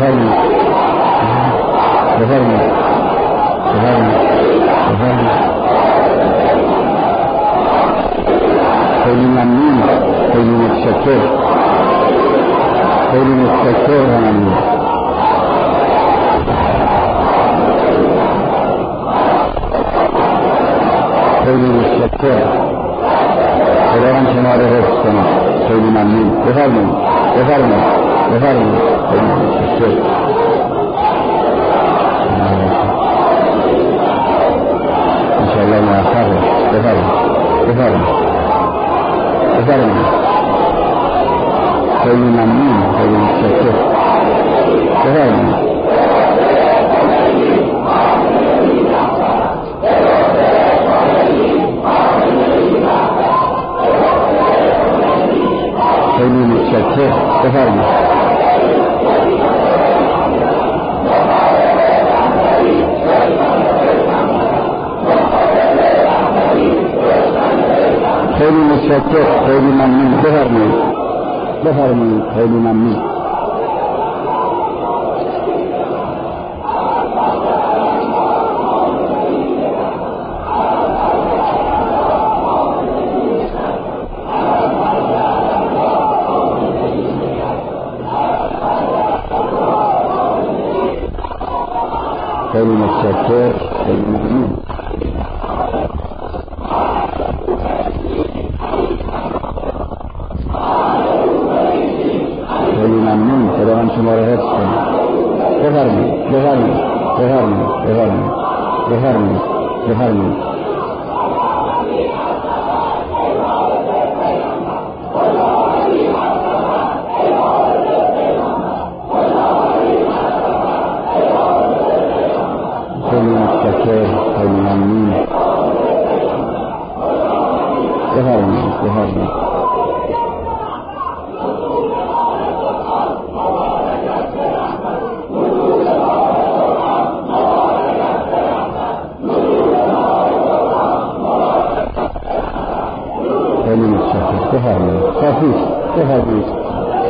خیلی ممنون، خیلی متشکر، خیلی متشکر و ممنون. خیلی متشکر، خداوند شما رو حفظ کنه. خیلی ممنون. بفرمایید بفرمایید بفرمایید. خیلی متشکر. انشاءالله موفق باشید. بفرمایید بفرمایید بفرمایید. خیلی ممنون، خیلی متشکر. بفرمایید. خیلی متشکر. بفرمایید. خیلی متشکر، خیلی ممنون. بفرمایید بفرمایید. خیلی ممنون. خیلی متشکر، خیلی ممنون. خیلی ممنون. خداوند شما رو حفظ کنه. بفرمایید بفرمایید بفرمایید بفرمایید بفرمایید بفرمایید. خیلی متشکر، خیلی ممنون. بفرمایید بفرمایید. خیلی متشکر. بفرمایید. کافی است. بفرمایید.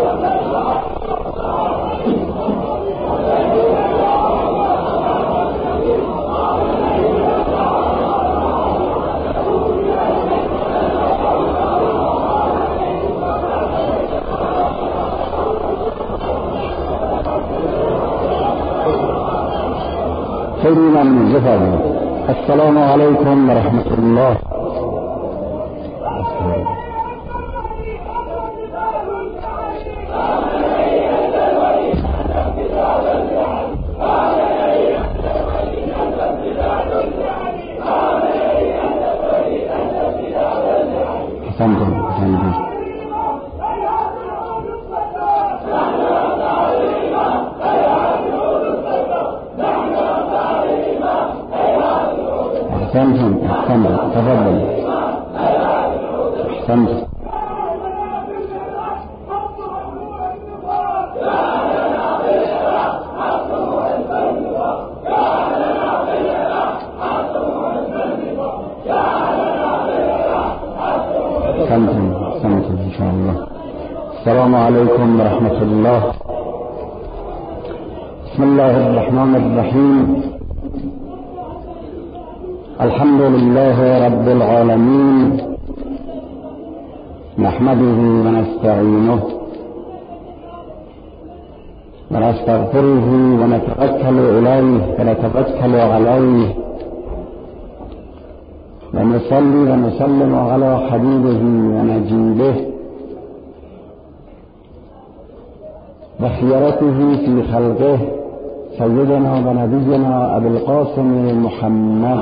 خیلی ممنون. بفرمایید. السلام علیکم و رحمت الله. تفضل. احسنت. احسنت ان شاء الله. السلام عليكم ورحمة الله. بسم الله الرحمن الرحيم. الحمد لله رب العالمين، نحمده ونستعينه ونستغفره ونتوكل إليه ونتوكل عليه ونصلي ونسلم على حبيبه ونجيبه وخيرته في خلقه سيدنا ونبينا أبي القاسم محمد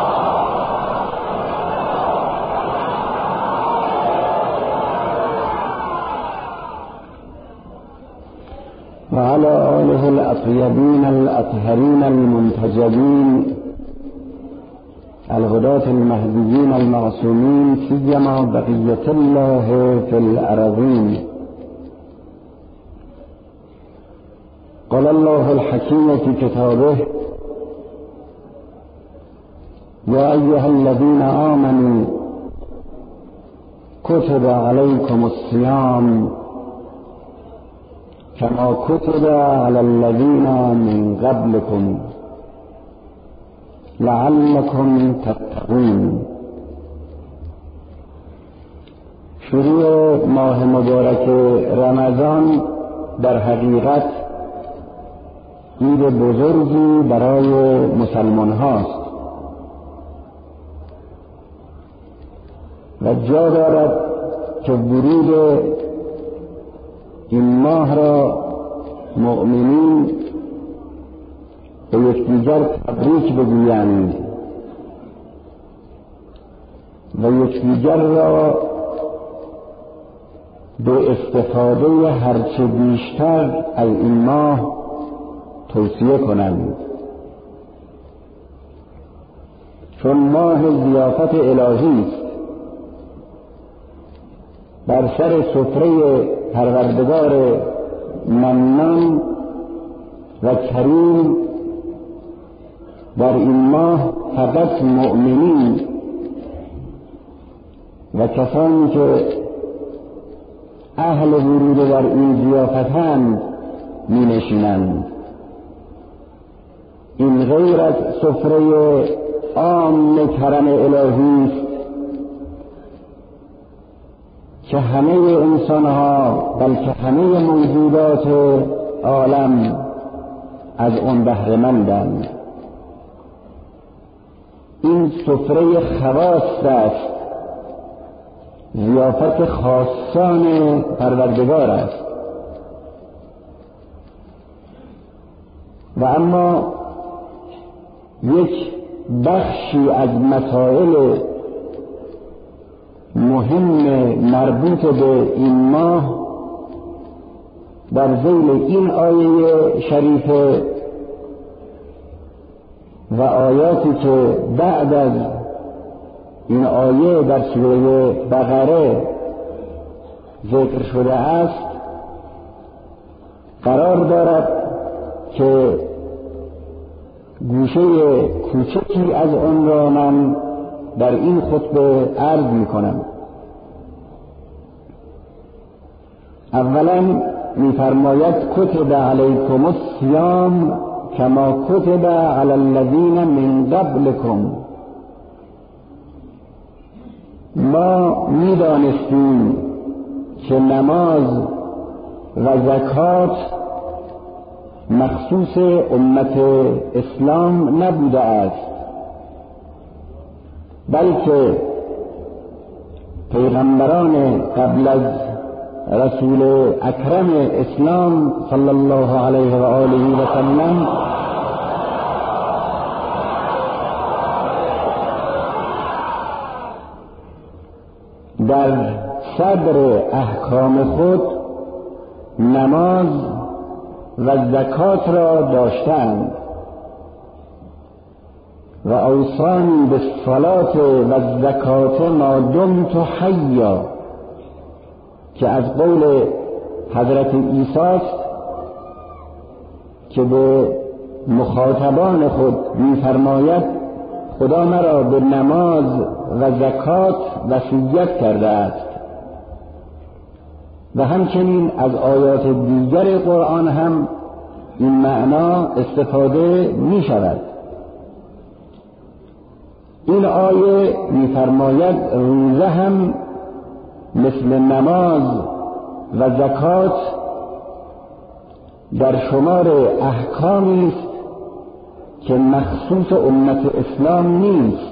وعلى آله الأطيبين الأطهرين المنتجبين الهداة المهديين المعصومين سيما بقية الله في الأرضين. قال الله الحكيم في كتابه: يا أيها الذين آمنوا كتب عليكم الصيام کما کتب علی الذین من قبلکم لعلکم تتقون. شروع ماه مبارک رمضان در حقیقت عید بزرگی برای مسلمان هاست و جا دارد که ورود این ماه را مؤمنین به یکدیگر تبریک بگویند و یکدیگر را به استفاده هرچه بیشتر از این ماه توصیه کنند، چون ماه ضیافت الهی است. بر سر سفره پروردگار منان و کریم در این ماه فقط مؤمنین و کسانی که اهل ورود در این ضیافتند می نشینند. این غیر از سفره عام کرم الهی است که همه انسانها بلکه همه موجودات عالم از آن بهره مندند. این سفره خواص است، ضیافت خاصان پروردگار است. و اما یک بخشی از مسائل مهم مربوط به این ماه در ذیل این آیه شریفه و آیاتی که بعد از این آیه در سوره بقره ذکر شده است قرار دارد که گوشه کوچکی از آن را من در این خطبه عرض می کنم. اولا می فرماید کتب علیکم الصیام کما کتب علی الذین من قبلکم. ما می دانستیم که نماز و زکات مخصوص امت اسلام نبوده است، بلکه پیغمبران قبل از رسول اکرم اسلام صلی الله علیه و آله و سلم در صدر احکام خود نماز و زکات را داشتند و اوصانی بالصلاة و الزکات ما دمت حیا که از قول حضرت عیسی است که به مخاطبان خود می‌فرماید خدا مرا به نماز و زکات وصیت کرده است. و همچنین از آیات دیگر قرآن هم این معنا استفاده می شود. این آیه می فرماید روزه هم مثل نماز و زکات در شمار احکامی است که مخصوص امت اسلام نیست،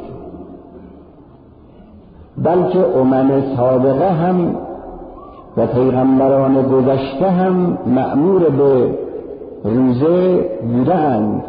بلکه امم سابقه هم و پیغمبران گذشته هم مأمور به روزه بودند.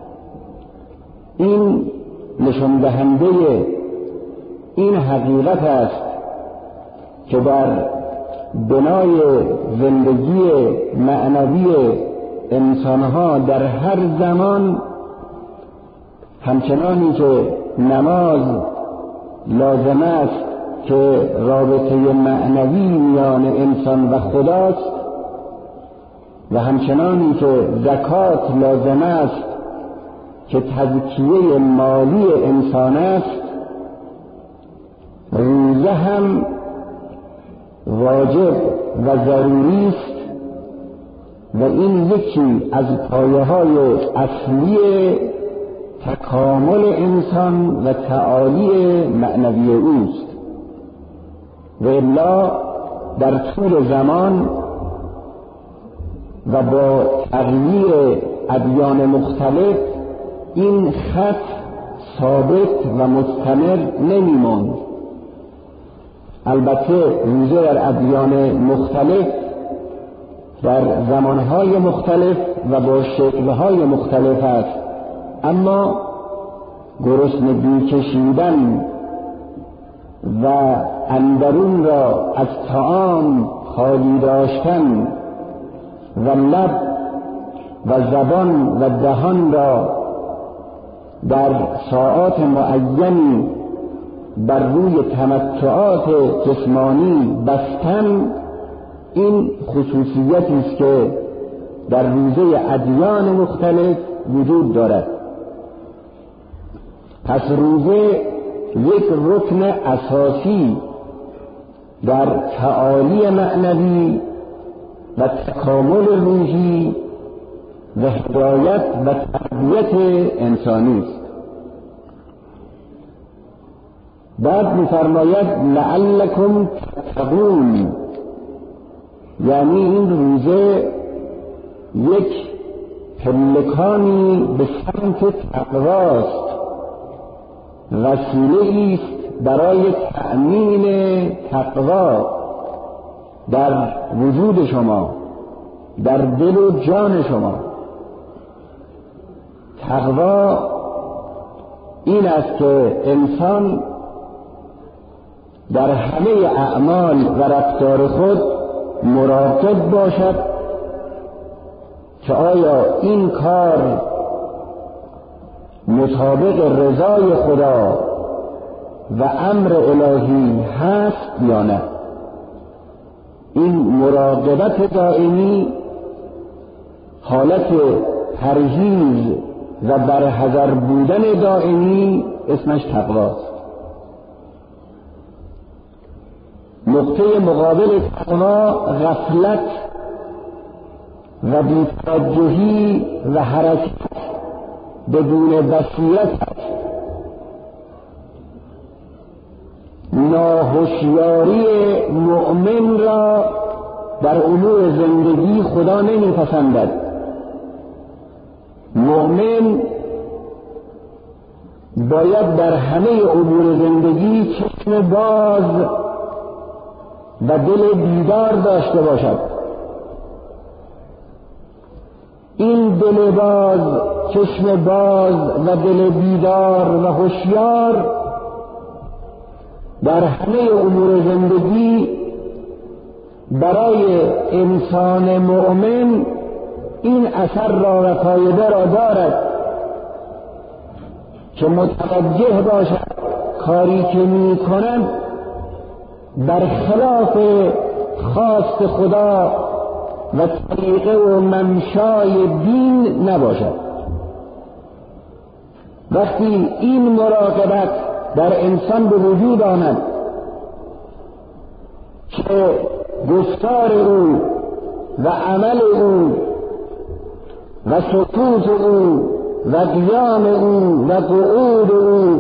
این نشان دهنده این حقیقت است که در بنای زندگی معنوی انسانها در هر زمان همچنانی که نماز لازم است که رابطه معنوی میان انسان و خداست و همچنانی که زکات لازم است که تزکیه مالی انسان است، روزه هم واجب و ضروری است و این یکی از پایه‌های اصلی تکامل انسان و تعالی معنوی اوست. و الا در طول زمان و با تغییر ادیان مختلف این خط ثابت و مستمر نمی‌ماند. البته روزه در ادیان مختلف در زمانهای مختلف و با شکلهای مختلف است، اما گرسنگی کشیدن و اندرون را از طعام خالی داشتن و لب و زبان و دهان را در ساعات معینی بر روی تمتعات جسمانی بستن، این خصوصیتی است که در روزه ادیان مختلف وجود دارد. پس روزه یک رکن اساسی در تعالی معنوی و تکامل روحی و هدایت و تربیت انسانی است. بعد می‌فرماید لعلکم تتقون، یعنی این روزه یک پلکانی به سمت تقواست، وسیله است برای تأمین تقوا در وجود شما، در دل و جان شما. تقوا این است که انسان در همه اعمال و رفتار خود مراقب باشد که آیا این کار مطابق رضای خدا و امر الهی هست یا نه. این مراقبت دائمی، حالت پرهیز و برحذر بودن دائمی اسمش تقواست. نقطه مقابل تقوا غفلت و بی‌توجهی و حرکت بدون بصیرت است. ناهوشیاری مؤمن را در امور زندگی خدا نمیپسندد. مؤمن باید در همه امور زندگی چشم باز و دل بیدار داشته باشد. این دل باز، چشم باز و دل بیدار و هوشیار در همه امور زندگی برای انسان مؤمن این اثر را و فایده را دارد که متوجه باشد کاری که می کند برخلاف خواست خدا و طریقه و منشای دین نباشد. وقتی این مراقبت در انسان به وجود آمد که گفتار او و عمل او و سکوت او و قیام او و قعود او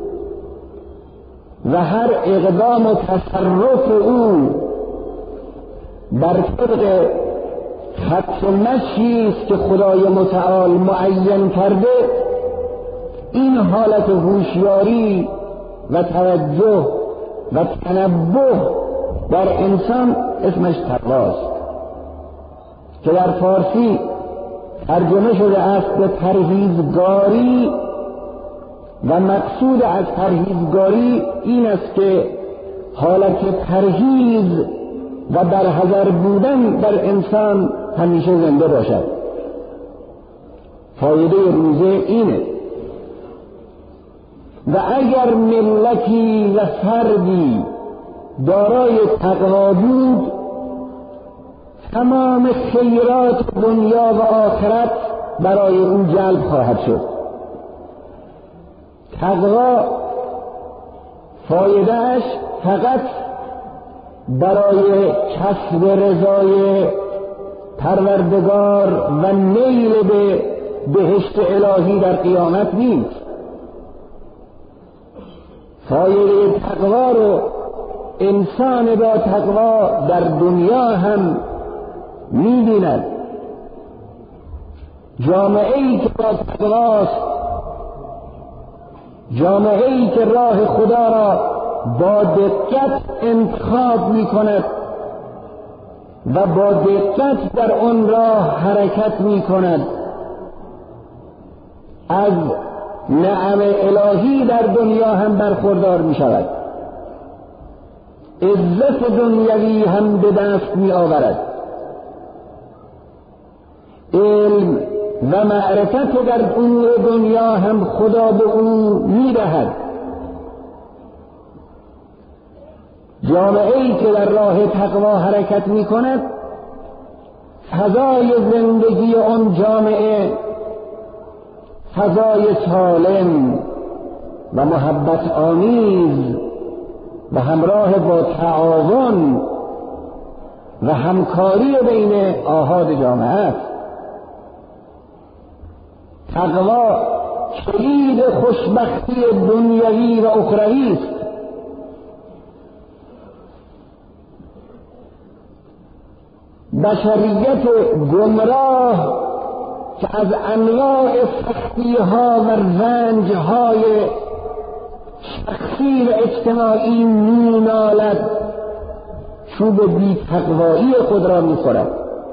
و هر اقدام و تصرف او بر طبق خط و مشی است که خدای متعال معین کرده، این حالت هوشیاری و توجه و تنبه در انسان اسمش تقواست که در فارسی ترجمه شده است به پرهیزگاری. و مقصود از پرهیزگاری این است که حالت پرهیز و برحذر بودن در انسان همیشه زنده باشد. فایده روزه اینه. و اگر ملتی و فردی دارای تقوا بود، تمام خیرات دنیا و آخرت برای او جلب خواهد شد. تقوا فایدهش فقط برای کسب رضای پروردگار و نیل به بهشت الهی در قیامت نیست. فایده تقوا رو انسان با تقوا در دنیا هم می‌بیند. جامعه‌ای که با تقواست، جامعه‌ای که راه خدا را با دقت انتخاب می‌کند و با دقت در آن راه حرکت می‌کند، از نعم الهی در دنیا هم برخوردار می‌شود، عزت دنیوی هم به دست می‌آورد، علم و معرفت در امور دنیا هم خدا به او می‌دهد. جامعه‌ای که در راه تقوا حرکت می‌کند، فضای زندگی آن جامعه فضای سالم و محبت آمیز و همراه با تعاون و همکاری بین آحاد جامعه است. تقوا کلید خوشبختی دنیوی و اخروی است. بشریت گمراه که از انواع سختی‌ها و رنج‌های شخصی و اجتماعی می‌نالد، چوب بی‌تقوایی خود را می‌خورد.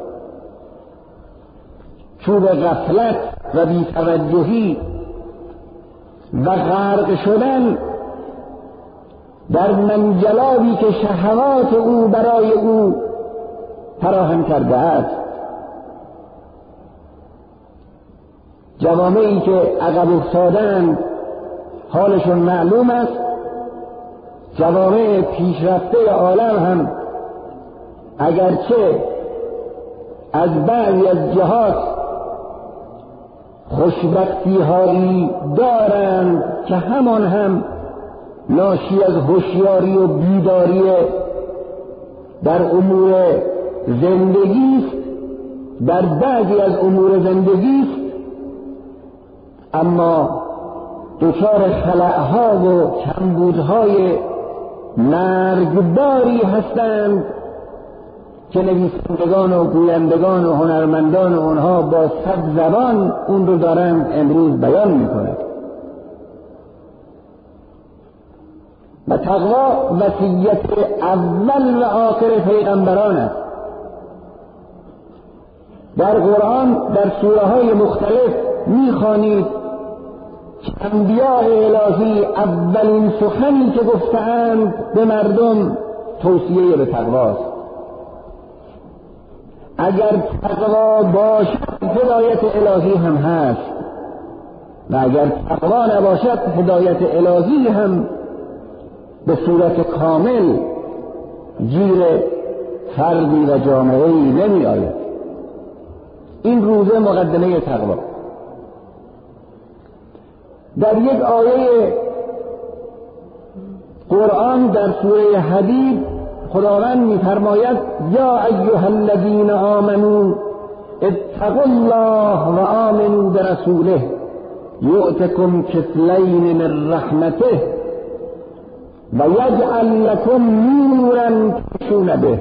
چوب غفلت و بی‌توجهی و غرق شدن در منجلابی که شهوات او برای او فراهم کرده است. جوامعی که عقب افتادند حالشون معلوم است. جوامع پیشرفته عالم هم اگرچه از بعضی از جهات خوشبختی هایی دارند که همان هم ناشی از هوشیاری و بیداری در امور زندگی است، در بعضی از امور زندگی است، اما دچار خلأها و کمبودهای مرگباری هستند که نویسندگان و گویندگان و هنرمندان و آنها با صد زبان اون رو دارند امروز بیان میکنند. و تقوا وصیت اول و آخر پیغمبران است. در قرآن در سوره های مختلف میخوانید که انبیاء الهی اولین سخنی که گفتند به مردم توصیه به تقواست. اگر تقوا باشد هدایت الهی هم هست و اگر تقوا نباشد هدایت الهی هم به صورت کامل گیر فردی و جامعه‌ای نمی آید. این روزه مقدمه تقوا. در یک آیه قرآن در سوره حدید خداوند می‌فرماید یا ایها الذین آمنوا اتقوا الله و آمنوا برسوله یؤتکم کفلین من رحمته و یجعل لکم نورا تمشون به.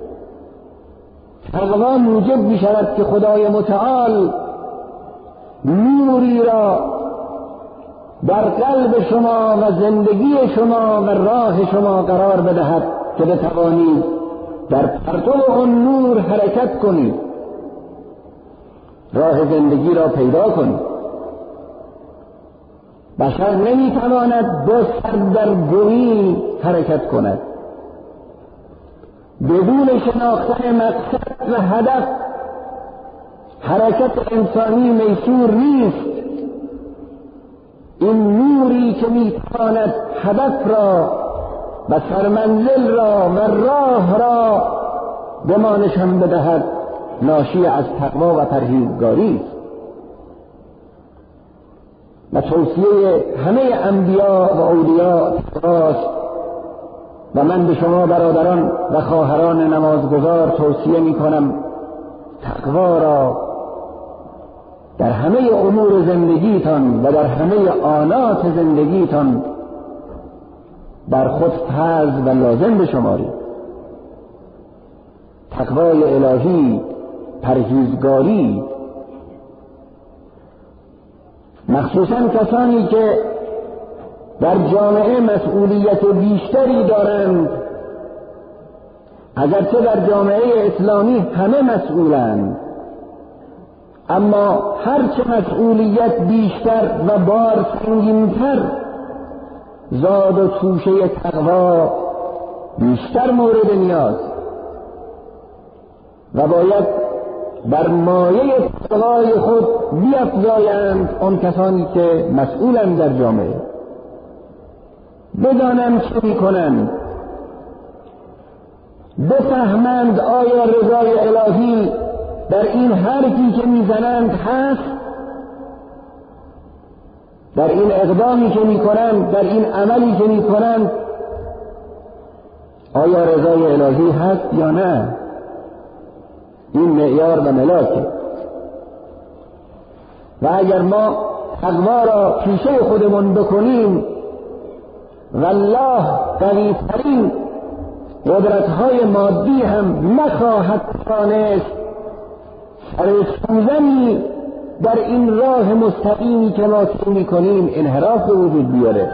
تقوا موجب می‌شود که خدای متعال نوری را در قلب شما و زندگی شما و راه شما قرار بدهد که بتوانید در پرتو آن نور حرکت کنید، راه زندگی را پیدا کنید. بشر نمیتواند با سردرگمی حرکت کند. بدون شناختن مقصد و هدف حرکت انسانی میسور نیست. این نوری که میتواند هدف را و سرمنزل را و راه را به ما نشان بدهد ناشی از تقوا و پرهیزگاری است. و توصیه همه انبیا و اولیاء تقواست و من به شما برادران و خواهران نمازگزار توصیه می کنم تقوا را در همه امور زندگیتان و در همه آنات زندگیتان بر خود فرض و لازم بشمارید. تقوای الهی، پرهیزگاری، مخصوصاً کسانی که در جامعه مسئولیت بیشتری دارند، اگرچه در جامعه اسلامی همه مسئولند، اما هرچه مسئولیت بیشتر و بار سنگین‌تر، زاد و توشه تقوا بیشتر مورد نیاز و باید بر مایه تقوای خود بیفزایند آن کسانی که مسئولند در جامعه، بدانند چه میکنند، بفهمند آیا رضای الهی در این حرفی که میزنند هست، در این اقدامی که میکنند، در این عملی که میکنند آیا رضای الهی هست یا نه. این معیار و ملاکه. و اگر ما تقوا را پیشه خودمون بکنیم، والله قوی‌ترین قدرت‌های مادی هم نخواهد توانست سر سوزنی در این راه مستقیمی که ما طی می‌کنیم انحراف به وجود بیاره.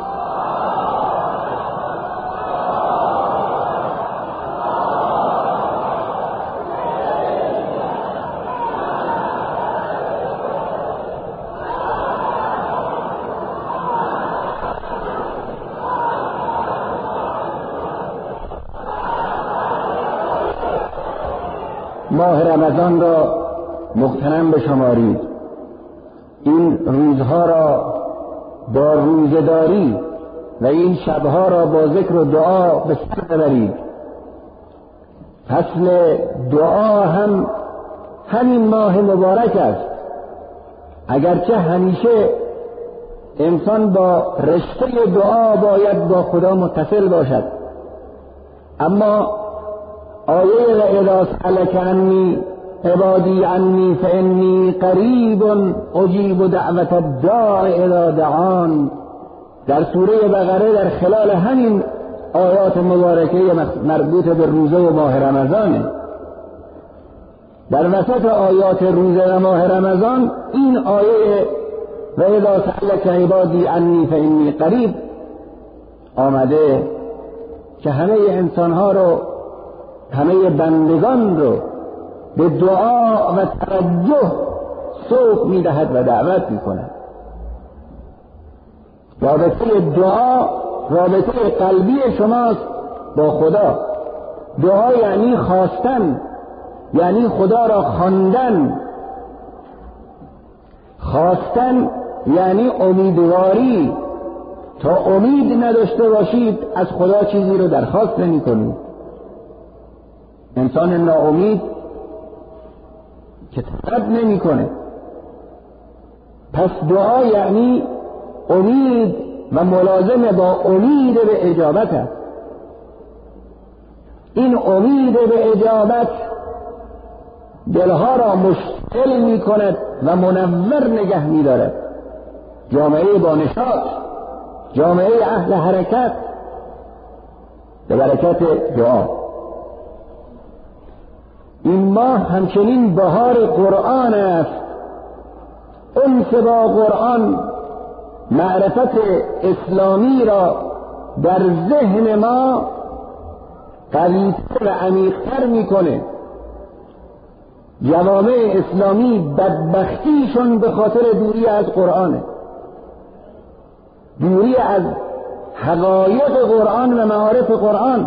ماه رمضان را مغتنم بشمارید. این روزها را با روزه‌داری و این شبها را با ذکر و دعا به سر ببرید. فصل دعا هم همین ماه مبارک است. اگرچه همیشه انسان با رشته دعا باید با خدا متصل باشد، اما آیه و اذا سألک عنی عبادی عنی فانی قریب اجیب دعوت الداع اذا دعان در سوره بقره در خلال همین آیات مبارکه مربوط به روزه و ماه رمضانه. در وسط آیات روزه و ماه رمضان این آیه و اذا سألک عبادی عنی فانی قریب آمده که همه انسانها رو، همه بندگان رو به دعا و توجه سوق می‌دهد و دعوت می‌کند. رابطه دعا رابطه قلبی شماست با خدا. دعا یعنی خواستن، یعنی خدا را خواندن. خواستن یعنی امیدواری. تا امید نداشته باشید از خدا چیزی رو درخواست نمی‌کنید. انسان ناامید که طلب نمی‌کنه. پس دعا یعنی امید و ملازمه با امید به اجابت است. این امید به اجابت دلها را مشتعل می‌کند و منور نگه می‌دارد. جامعه با نشاط، جامعه اهل حرکت به برکت دعا. این ماه همچنین بهار قرآن است. انس با قرآن معرفت اسلامی را در ذهن ما قوی‌تر و عمیق‌تر میکنه. جوامع اسلامی بدبختیشون به خاطر دوری از قرآنه، دوری از حقایق قرآن و معارف قرآن.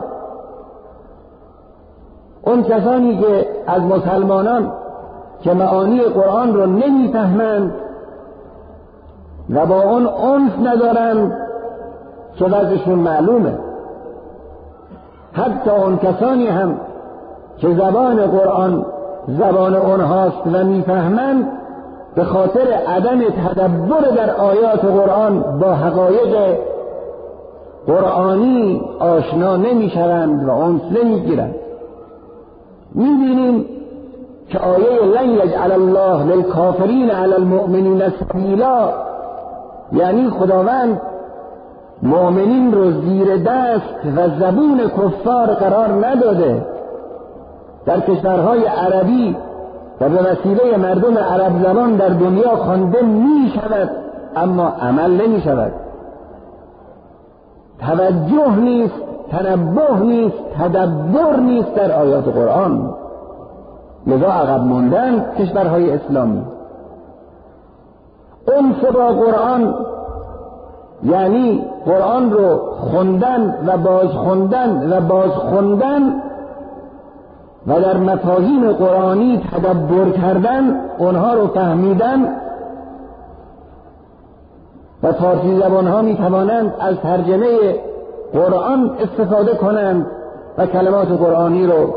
اون کسانی که از مسلمانان که معانی قرآن رو نمیفهمند و با اون انس ندارند که وضعشون معلومه. حتی اون کسانی هم که زبان قرآن زبان اونهاست و میفهمند به خاطر عدم تدبر در آیات قرآن با حقایق قرآنی آشنا نمیشوند و انس نمیگیرند. میبینیم که آیه لن یجعل الله للکافرین علی المؤمنین سبیلا، یعنی خداوند مؤمنین رو زیر دست و زبون کفار قرار نداده. در کشورهای عربی و به وسیله مردم عرب زبان در دنیا خوانده می شود اما عمل نمی شود. توجه نیست، تنبه نیست، تدبر نیست در آیات قرآن. لذا عقب موندن کشورهای اسلامی. انس با قرآن یعنی قرآن رو خوندن و باز خوندن و باز خوندن و در مفاهیم قرآنی تدبر کردن، اونها رو فهمیدن و فارسی زبانها می توانند از ترجمه قرآن استفاده کنند و کلمات قرآنی رو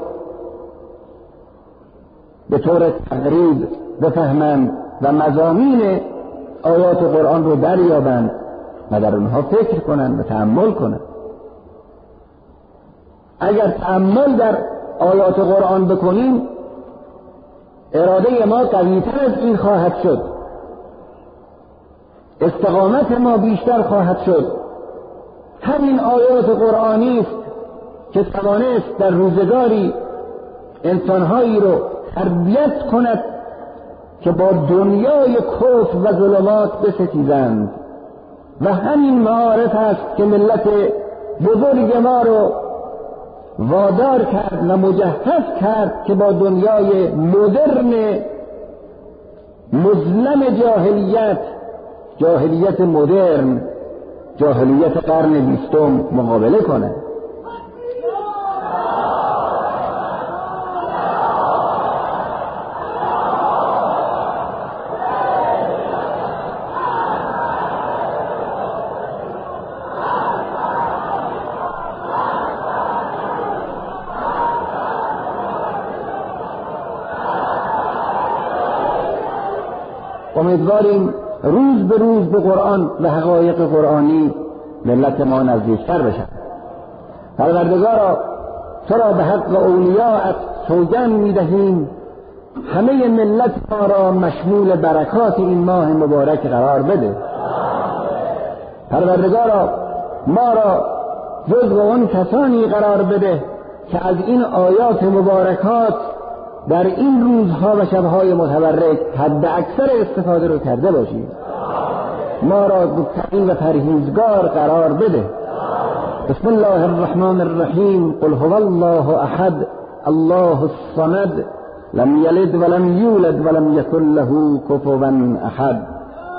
به طور تقریب بفهمند و مضامین آیات قرآن رو دریابند و در اونها فکر کنند و تأمل کنند. اگر تأمل در آیات قرآن بکنیم، اراده ما قوی‌تر از این خواهد شد، استقامت ما بیشتر خواهد شد. همین آیات قرآنی است که توانست در روزگاری انسانهایی رو تربیت کند که با دنیای کفر و ظلمات بستیزند و همین معارف است که ملت بزرگ ما رو وادار کرد و مجهز کرد که با دنیای مدرن مظلم جاهلیت مدرن، جاهلیت قرن 20 مقابله کنه. امیدواریم روز به روز به قرآن و حقایق قرآنی ملت ما نزدیکتر بشن. پروردگارا تو را به حق اولیاءت سوگند می‌دهیم همه ملت ما را مشمول برکات این ماه مبارک قرار بده. پروردگارا ما را جزو آن کسانی قرار بده که از این آیات مبارکات در این روزها و شبهای متبرک حد اکثر استفاده رو کرده باشیم. ما را متقی و پرهیزگار قرار بده. بسم الله الرحمن الرحیم. قل هو الله احد الله الصمد لم یلد ولم یولد ولم یکن له کفوا احد.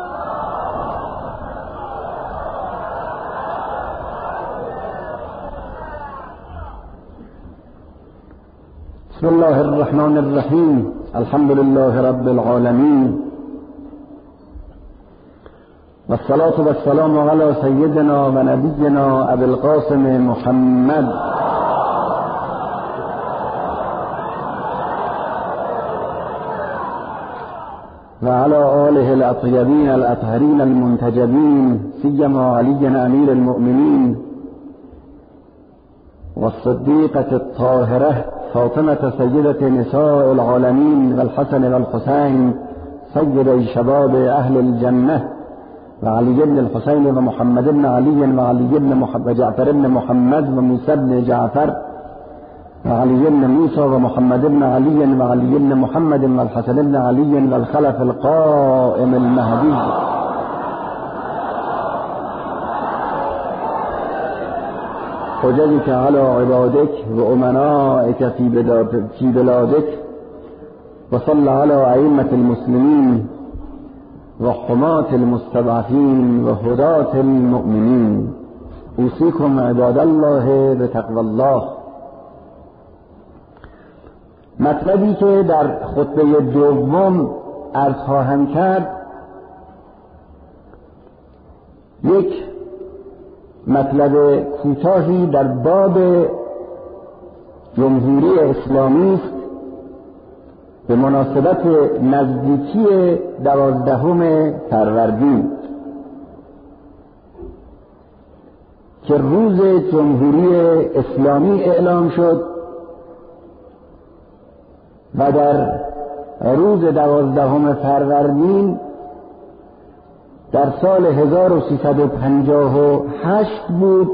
بسم الله الرحمن الرحیم. الحمد لله رب العالمین والصلاة والسلام على سيدنا و نبینا ابی القاسم محمد و على آله الاطیبین الاطهرین المنتجبین سیما علی امیر المؤمنین والصدیقة الطاهرة فاطمة سيدة نساء العالمين والحسن والحسين سيد شباب أهل الجنة وعلي بن الحسين ومحمد بن علي وعلي بن وجعفر بن محمد وموسى بن جعفر وعلي بن موسى ومحمد بن علي وعلي بن محمد والحسن بن علي والخلف القائم المهدي حججك على عبادك وأمنائك في بلادك وصل على أئمة المسلمين وحماة المستضعفين وهداة المؤمنين. أوصيكم عباد الله بتقوى الله. مطلبی که در خطبه دوم عرض خواهم کرد یک مطلب کوتاهی در باب جمهوری اسلامی است به مناسبت نزدیکی 12 فروردین که روز جمهوری اسلامی اعلام شد و در روز 12 فروردین در سال 1358 بود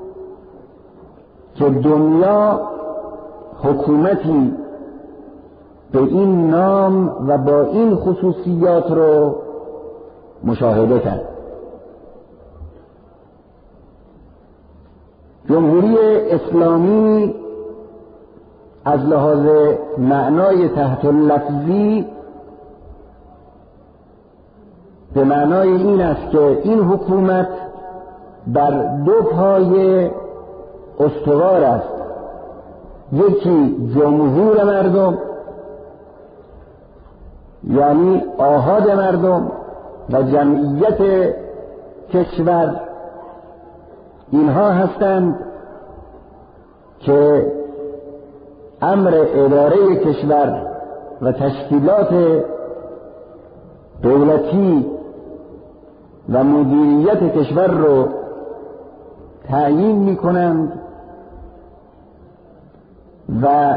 که دنیا حکومتی به این نام و با این خصوصیات رو مشاهده کرد. جمهوری اسلامی از لحاظ معنای تحت اللفظی به معنای این است که این حکومت بر دو پایه استوار است، یکی جمهور مردم یعنی آحاد مردم و جمعیت کشور، اینها هستند که امر اداره کشور و تشکیلات دولتی و مدیریت کشور رو تعیین می کنند و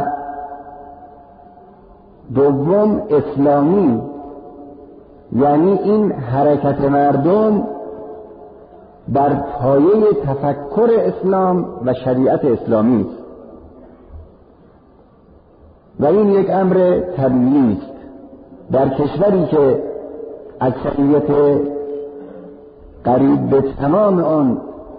دوم اسلامی، یعنی این حرکت مردم بر پایه تفکر اسلام و شریعت اسلامی است و این یک امر طبیعی است. در کشوری که اکثریت قریب به تمام آن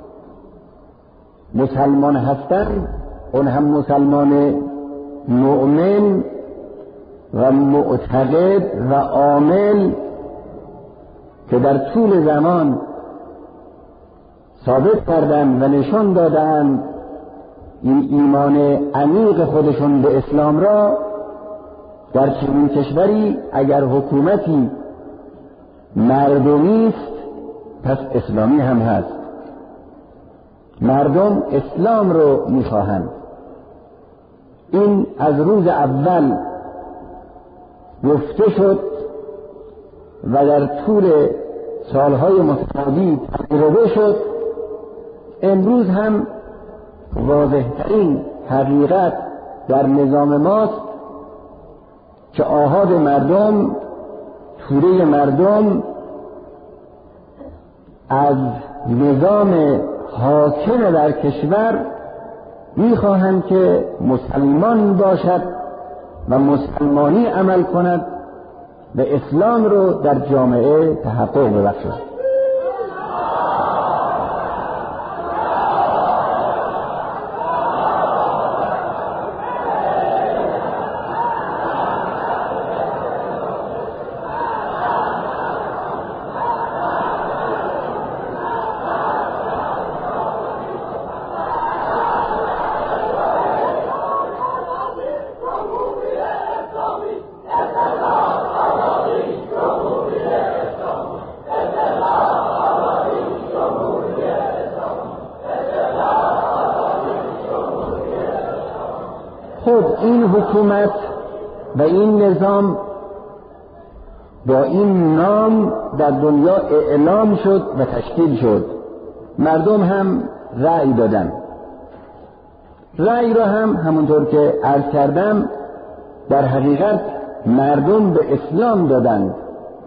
مسلمان هستند، اون هم مسلمان مؤمن و معتقد و عامل که در طول زمان ثابت کردند و نشان دادند این ایمان عمیق خودشون به اسلام را، در چنین کشوری اگر حکومتی مردمی است پس اسلامی هم هست. مردم اسلام رو میخواهند. این از روز اول گفته شد و در طول سالهای متمادی تجربه شد. امروز هم واضح‌ترین حقیقت در نظام ماست که آحاد مردم، توده مردم از نظام حاکم در کشور میخواهند که مسلمان باشد و مسلمانی عمل کند و اسلام رو در جامعه تحقق ببخشد. خود این حکومت و این نظام با این نام در دنیا اعلام شد و تشکیل شد. مردم هم رأی دادن. رأی را هم همونطور که عرض کردم در حقیقت مردم به اسلام دادند.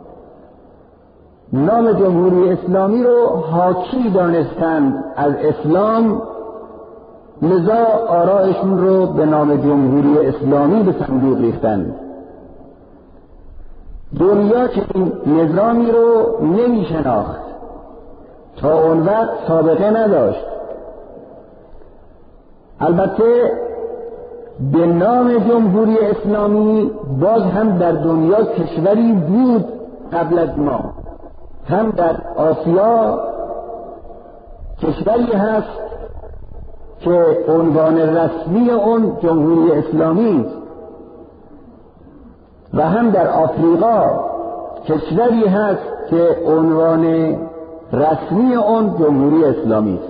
نام جمهوری اسلامی رو حاکی دانستند از اسلام، لذا آرایشون رو به نام جمهوری اسلامی به صندوق ریختند. دنیا که این نظامی رو نمی شناخت، تا اون وقت سابقه نداشت. البته به نام جمهوری اسلامی باز هم در دنیا کشوری بود قبل از ما، هم در آسیا کشوری هست که عنوان رسمی اون جمهوری اسلامی است و هم در آفریقا کشوری هست که عنوان رسمی اون جمهوری اسلامی است.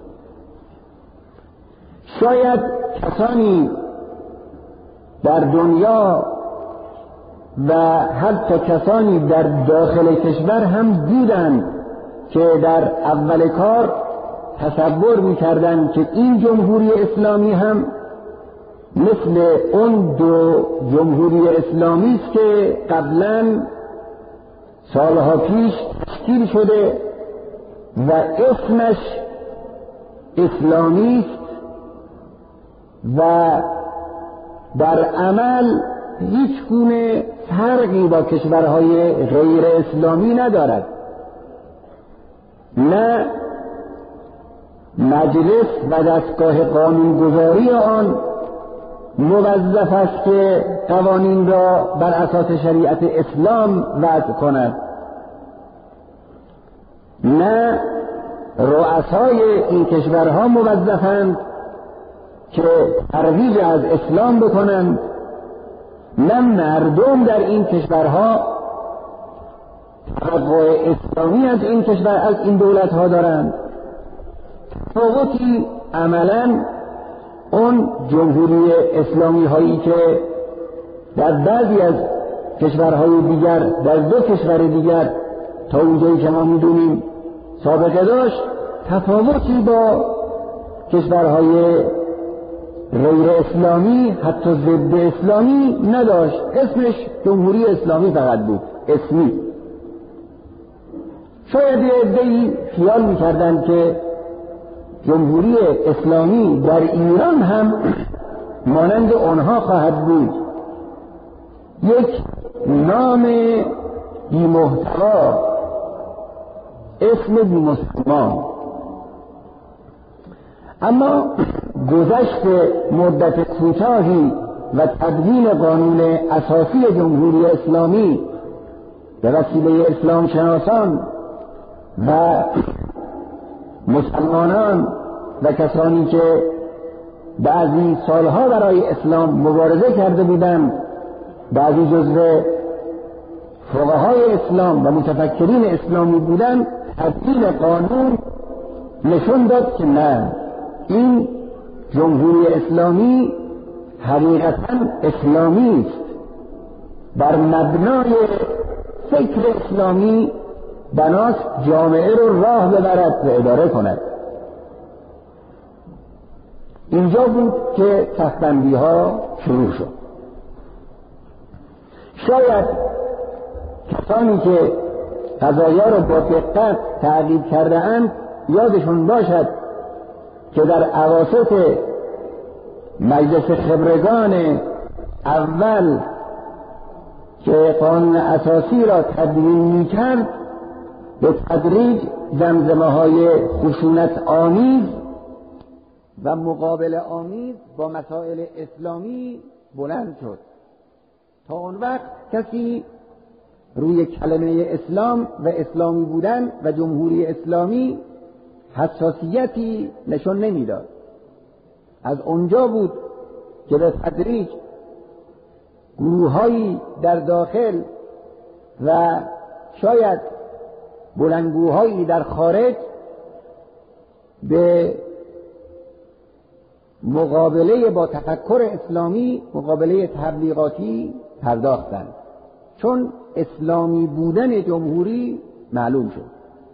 شاید کسانی در دنیا و حتی کسانی در داخل کشور هم بودند که در اول کار تصور می‌کردند که این جمهوری اسلامی هم مثل اون دو جمهوری اسلامی است که قبلا سالها پیش تشکیل شده و اسمش اسلامی است و در عمل هیچ گونه فرقی با کشورهای غیر اسلامی ندارد. نه مجلس و دستگاه قانونگذاری آن موظف است که قوانین را بر اساس شریعت اسلام وضع کند، نه رؤسای این کشورها موظفند که ترویج از اسلام بکنند، نه مردم در این کشورها توقع اسلامی از این کشور از این دولت ها دارند. تفاوتی عملا اون جمهوری اسلامی هایی که در بعضی از کشورهای دیگر، در دو کشور دیگر تا اونجایی که ما میدونیم سابقه داشت، تفاوتی با کشورهای غیر اسلامی حتی ضد اسلامی نداشت. اسمش جمهوری اسلامی فقط بود، اسمی. شاید یه عده‌ای خیال می‌کردند که جمهوری اسلامی در ایران هم مانند آنها خواهد بود، یک نام بی‌محتوا، اسم بی‌مسمى. اما گذشت مدت کوتاهی و تدوین قانون اساسی جمهوری اسلامی به وسیله اسلام شناسان و مسلمانان و کسانی که بعضی سالها برای اسلام مبارزه کرده بودند، بعضی جزو فقهای اسلام و متفکرین اسلامی بودند، تدوین قانون نشون داد که نه، این جمهوری اسلامی حقیقتا اسلامی است، بر مبنای فکر اسلامی بناست جامعه رو راه ببرد و اداره کند. اینجا بود که تخت‌بندی ها شروع شد. شاید کسانی که قضایا رو با دقت تعقیب کرده اند یادشون باشد که در اواسط مجلس خبرگان اول که قانون اساسی را تدوین می‌کرد، به تدریج زمزمه‌های خشونت آمیز و مقابله آمیز با مسائل اسلامی بلند شد. تا اون وقت کسی روی کلمه اسلام و اسلامی بودن و جمهوری اسلامی حساسیتی نشون نمیداد. از اونجا بود که به تدریج گروه‌هایی در داخل و شاید بلندگوهایی در خارج به مقابله با تفکر اسلامی، مقابله تبلیغاتی پرداختند، چون اسلامی بودن جمهوری معلوم شد.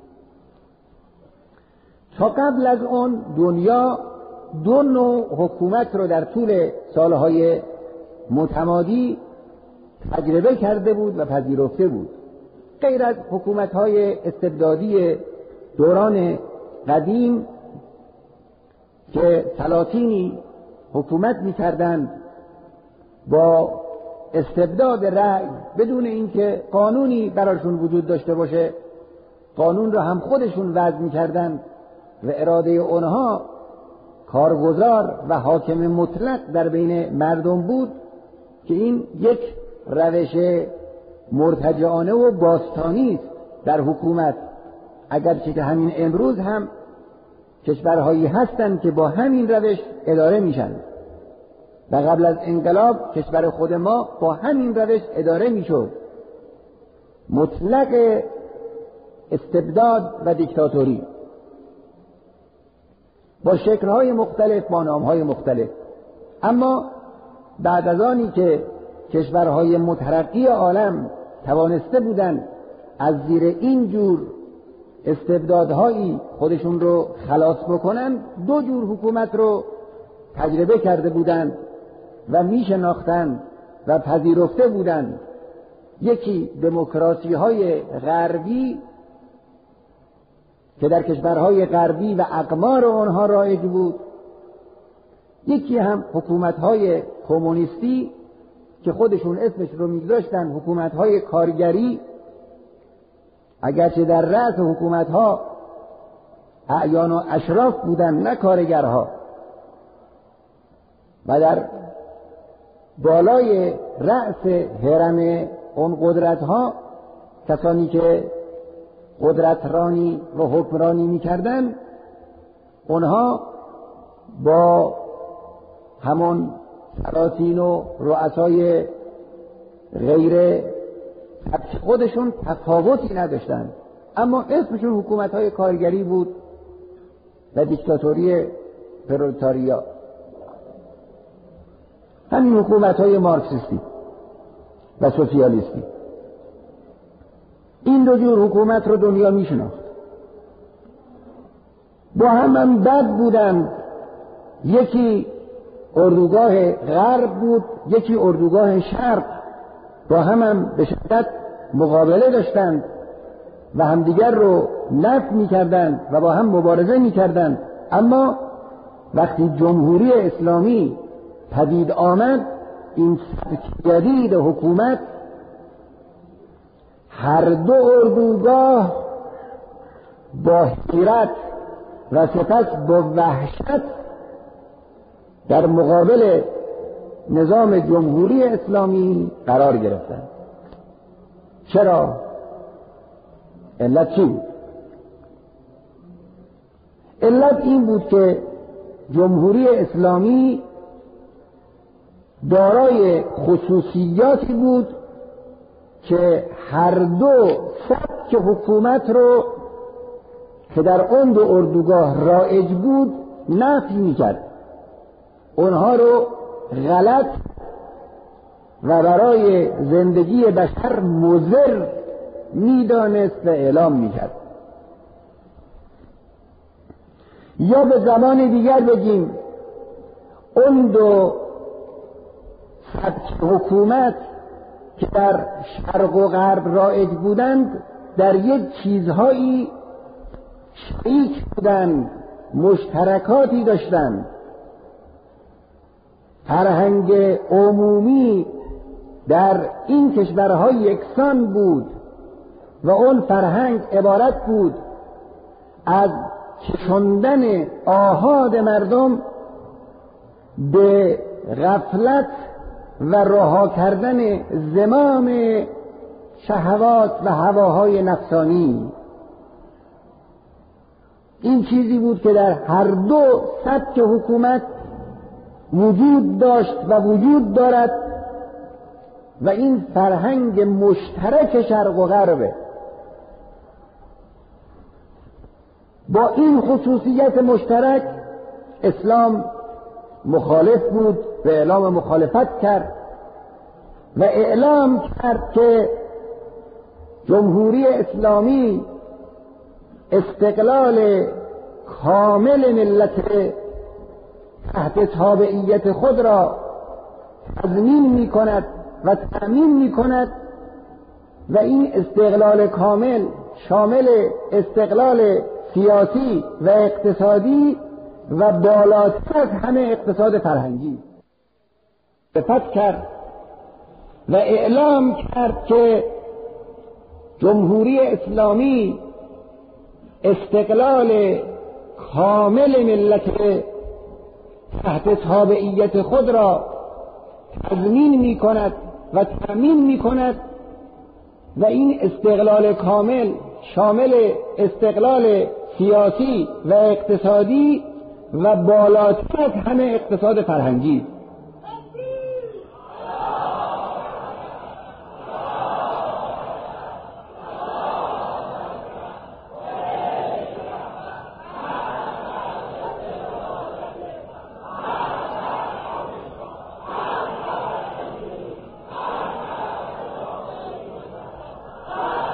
تا قبل از اون دنیا دو نوع حکومت رو در طول سالهای متمادی تجربه کرده بود و پذیرفته بود. غیر از حکومت‌های استبدادی دوران قدیم که سلاطینی حکومت می‌کردند با استبداد رأی بدون اینکه قانونی براشون وجود داشته باشه، قانون را هم خودشون وضع می‌کردند و اراده اونها کارگزار و حاکم مطلق در بین مردم بود، که این یک روش مرتجعانه و باستانی است در حکومت، اگرچه که همین امروز هم کشورهایی هستند که با همین روش اداره میشن و قبل از انقلاب کشور خود ما با همین روش اداره میشد، مطلق استبداد و دیکتاتوری، با شکل‌های مختلف، با نام‌های مختلف. اما بعد از آنی که کشورهای مترقی عالم توانسته بودند از زیر این جور استبدادهایی خودشون رو خلاص بکنن، دو جور حکومت رو تجربه کرده بودند. و میشناختند و پذیرفته بودند. یکی دموکراسی های غربی که در کشورهای غربی و اقمار آنها رایج بود، یکی هم حکومت‌های کمونیستی که خودشون اسمش رو می‌گذاشتن حکومت‌های کارگری، اگرچه در رأس حکومت‌ها اعیان و اشراف بودن نه کارگرها، و در بالای رأس هرم اون قدرت‌ها کسانی که قدرترانی و حکمرانی می‌کردند، اونها با همون سلاطین و رؤسای غیر خودشون تفاوتی نداشتند، اما اسمشون حکومت‌های کارگری بود و دیکتاتوری پرولتاریا. همین حکومت‌های مارکسیستی و سوسیالیستی. این دو جور حکومت رو دنیا میشناخت. با هم بد بودند. یکی اردوگاه غرب بود، یکی اردوگاه شرق. با هم به شدت مقابله داشتند و همدیگر رو نفی می‌کردند و با هم مبارزه می‌کردند. اما وقتی جمهوری اسلامی پدید آمد، این جدید حکومت، هر دو اردوگاه با حیرت و سپس با وحشت در مقابل نظام جمهوری اسلامی قرار گرفتند. چرا؟ علت چی بود؟ علت این بود که جمهوری اسلامی دارای خصوصیاتی بود که هر دو سبک حکومت رو که در اون دو اردوگاه رایج بود نفی می‌کرد. اونها رو غلط و برای زندگی بشر مضر می‌دانست و اعلام می‌کرد. یا به زبان دیگر بگیم، اون دو سبک حکومت که در شرق و غرب رایج بودند در یک چیزهایی شریک بودند، مشترکاتی داشتند. فرهنگ عمومی در این کشورها یکسان بود و اون فرهنگ عبارت بود از کشاندن آحاد مردم به غفلت و رها کردن زمام شهوات و هواهای نفسانی. این چیزی بود که در هر دو سبک حکومت وجود داشت و وجود دارد و این فرهنگ مشترک شرق و غربه. با این خصوصیت مشترک اسلام مخالف بود و اعلام مخالفت کرد و اعلام کرد که جمهوری اسلامی استقلال کامل ملت تحت تابعیت خود را تضمین می کند و تأمین می کند و این استقلال کامل شامل استقلال سیاسی و اقتصادی و بالاتر از همه اقتصاد فرهنگی صفت کرد و اعلام کرد که جمهوری اسلامی استقلال کامل ملت تحت تابعیت خود را تضمین می کند و تأمین می کند و این استقلال کامل شامل استقلال سیاسی و اقتصادی و بالاتر از همه اقتصاد فرهنگی.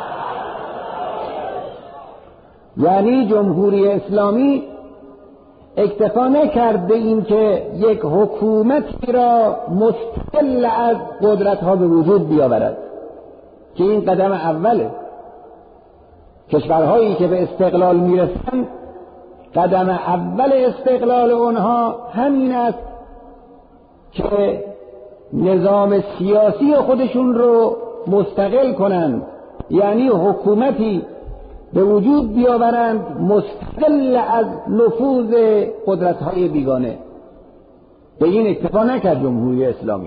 یعنی جمهوری اسلامی اکتفا نکرد به این که یک حکومتی را مستقل از قدرت‌ها به وجود بیاورد که این قدم اوله. کشورهایی که به استقلال میرسند قدم اول استقلال اونها همین است که نظام سیاسی خودشون رو مستقل کنند، یعنی حکومتی به وجود بیاورند مستقل از نفوذ قدرت‌های بیگانه. به این اکتفا نکرد جمهوری اسلامی،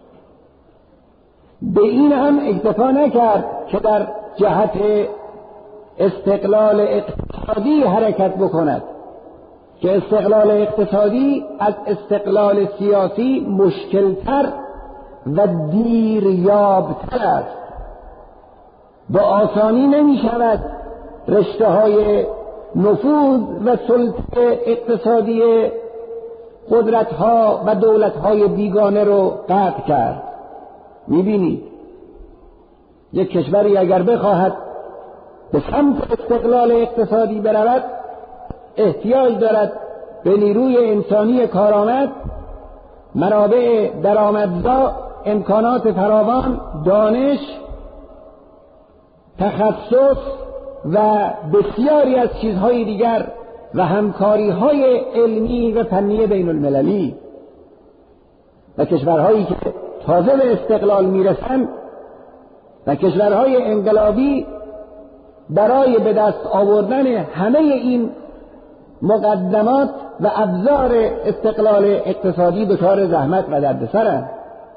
به این هم اکتفا نکرد که در جهت استقلال اقتصادی حرکت بکند که استقلال اقتصادی از استقلال سیاسی مشکلتر و دیریابتر است. با آسانی نمی شود رشته های نفوذ و سلطه اقتصادی قدرت ها و دولت های بیگانه رو قطع کرد. می بینید یک کشوری اگر بخواهد به سمت استقلال اقتصادی برود احتیاج دارد به نیروی انسانی کارآمد، منابع درآمدزا، امکانات فراوان، دانش، تخصص و بسیاری از چیزهای دیگر و همکاری‌های علمی و فنی بین المللی. و کشورهایی که تازه به استقلال میرسند و کشورهای انقلابی برای به دست آوردن همه این مقدمات و ابزار استقلال اقتصادی دچار زحمت و دردسرند.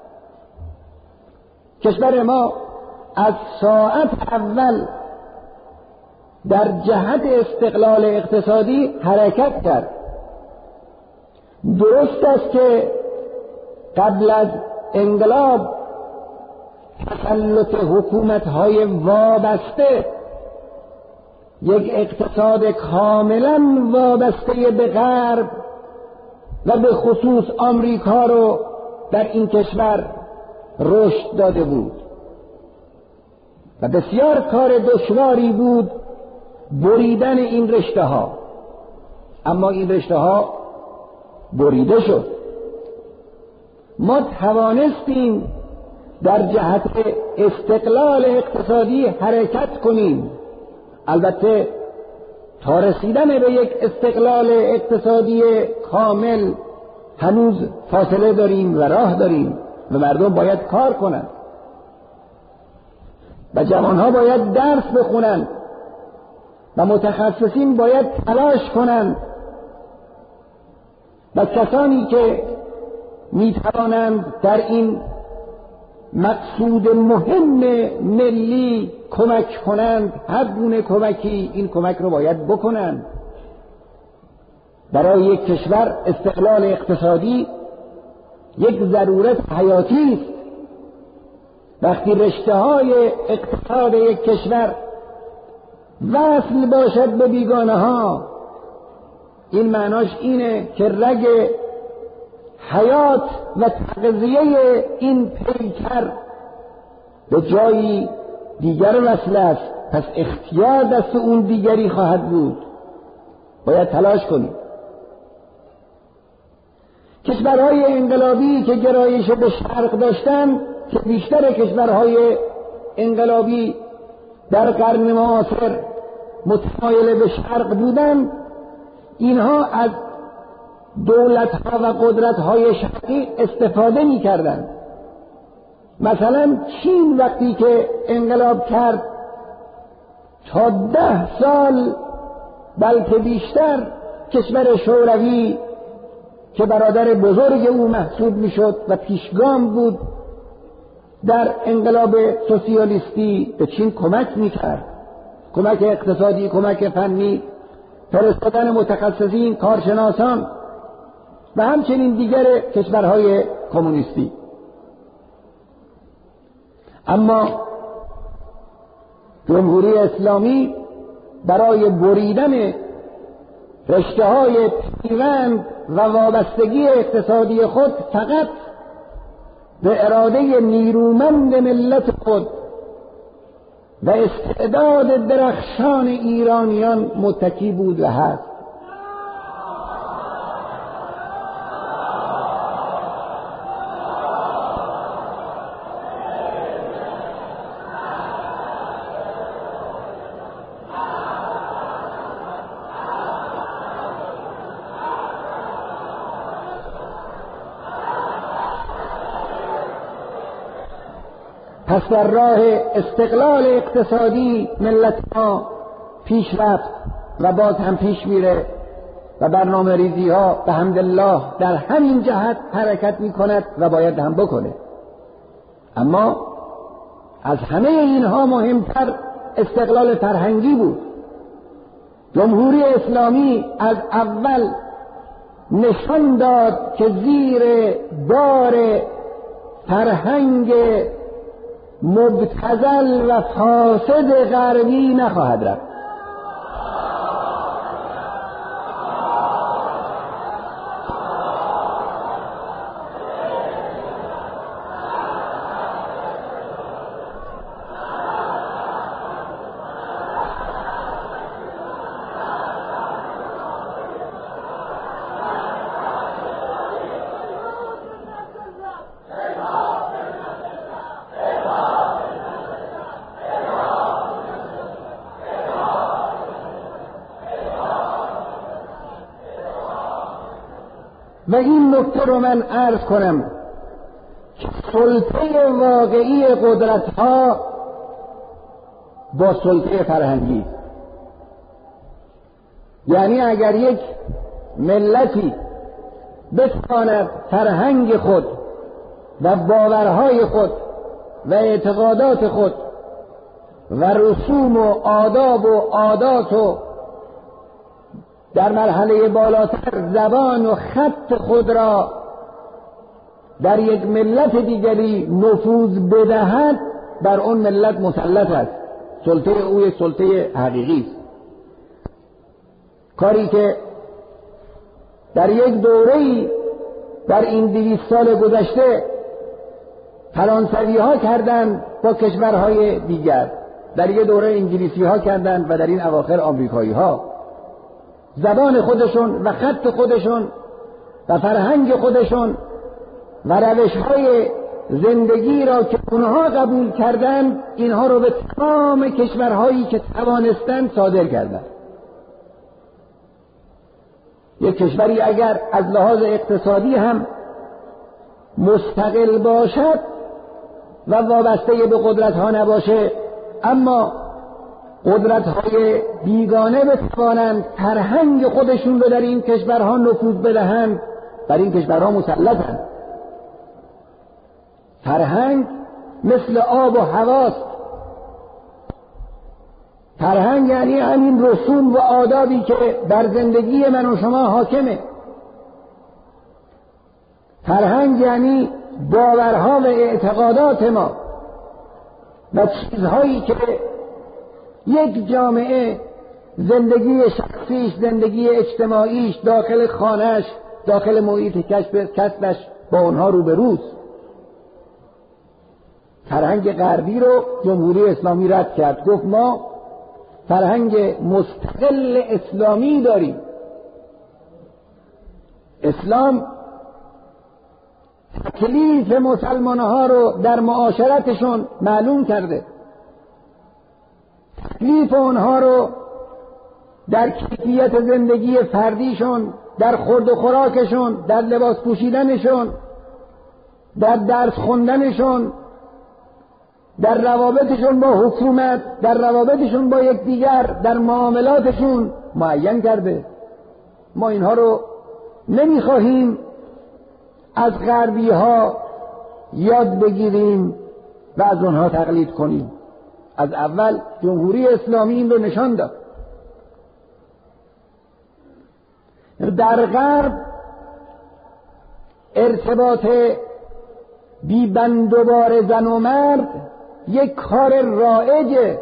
کشور ما از ساعت اول در جهت استقلال اقتصادی حرکت کرد. درست است که قبل از انقلاب تسلط حکومت‌های وابسته یک اقتصاد کاملا وابسته به غرب و به خصوص آمریکا رو در این کشور رشد داده بود و بسیار کار دشواری بود بریدن این رشته ها، اما این رشته ها بریده شد. ما توانستیم در جهت استقلال اقتصادی حرکت کنیم. البته تا رسیدن به یک استقلال اقتصادی کامل هنوز فاصله داریم و راه داریم و مردم باید کار کنند و جوانها باید درس بخونند و متخصصین باید تلاش کنند و کسانی که میتوانند در این مقصود مهم ملی کمک کنند، هر گونه کمکی این کمک رو باید بکنند. برای یک کشور استقلال اقتصادی یک ضرورت حیاتی است. وقتی رشته های اقتصاد یک کشور وصل باشد به بیگانه ها، این معناش اینه که رگ حیات و تغذیه این پیکر به جایی دیگر وصل است. پس اختیار دست اون دیگری خواهد بود. باید تلاش کنیم. کشورهای انقلابی که گرایش به شرق داشتند، که بیشتر کشورهای انقلابی در قرن معاصر متمایل به شرق بودند، اینها از دولت‌ها و قدرت‌های شرقی استفاده می‌کردند. مثلا چین وقتی که انقلاب کرد تا 10 سال بلکه بیشتر کشور شوروی که برادر بزرگ او محسوب میشد و پیشگام بود در انقلاب سوسیالیستی به چین کمک میکرد، کمک اقتصادی، کمک فنی، فرستادن متخصصین، کارشناسان و همچنین دیگر کشورهای کمونیستی. اما جمهوری اسلامی برای بریدن رشته‌های پیوند و وابستگی اقتصادی خود فقط به اراده نیرومند ملت خود و استعداد درخشان ایرانیان متکی بود و هست. پس در راه استقلال اقتصادی ملت ما پیش رفت و باز هم پیش میره و برنامه ریزی ها به حمدالله در همین جهت حرکت میکند و باید هم بکنه. اما از همه اینها مهمتر استقلال فرهنگی بود. جمهوری اسلامی از اول نشان داد که زیر بار فرهنگ مبتذل و فاسد غربی نخواهد رفت. و این نکته رو من عرض کنم که سلطه واقعی قدرت‌ها با سلطه فرهنگی، یعنی اگر یک ملتی بتواند فرهنگ خود و باورهای خود و اعتقادات خود و رسوم و آداب و عادات و در مرحله بالاتر زبان و خط خود را در یک ملت دیگری نفوذ بدهد، بر اون ملت مسلط است. سلطه او یک سلطه حقیقی است. کاری که در یک دوره‌ای در این 200 سال گذشته فرانسوی ها کردند با کشورهای دیگر، در یک دوره انگلیسی ها کردند و در این اواخر آمریکایی ها. زبان خودشون و خط خودشون و فرهنگ خودشون و روش‌های زندگی را که اونها قبول کردند، اینها رو به تمام کشورهایی که توانستند صادر کردند. یک کشوری اگر از لحاظ اقتصادی هم مستقل باشد و وابسته به قدرت‌ها نباشه، اما قدرت‌های بیگانه بتوانند فرهنگ خودشون رو در این کشورها نفوذ بدهند، بر این کشورها مسلطند. فرهنگ مثل آب و هواست. فرهنگ یعنی همین رسوم و آدابی که بر زندگی من و شما حاکمه. فرهنگ یعنی باورها و اعتقادات ما و چیزهایی که یک جامعه زندگی شخصیش، زندگی اجتماعیش، داخل خانهش، داخل محیط کسبش با اونها روبروست. فرهنگ غربی رو جمهوری اسلامی رد کرد، گفت ما فرهنگ مستقل اسلامی داریم. اسلام تکلیف مسلمانها رو در معاشرتشون معلوم کرده، تکلیف اونها رو در کیفیت زندگی فردیشون، در خورد و خوراکشون، در لباس پوشیدنشون، در درس خوندنشون، در روابطشون با حکومت، در روابطشون با یکدیگر، در معاملاتشون معین کرده. ما اینها رو نمیخواهیم از غربی ها یاد بگیریم و از اونها تقلید کنیم. از اول جمهوری اسلامی این رو نشان داد. در غرب ارتباط بی بند و بار زن و مرد یک کار رایجه.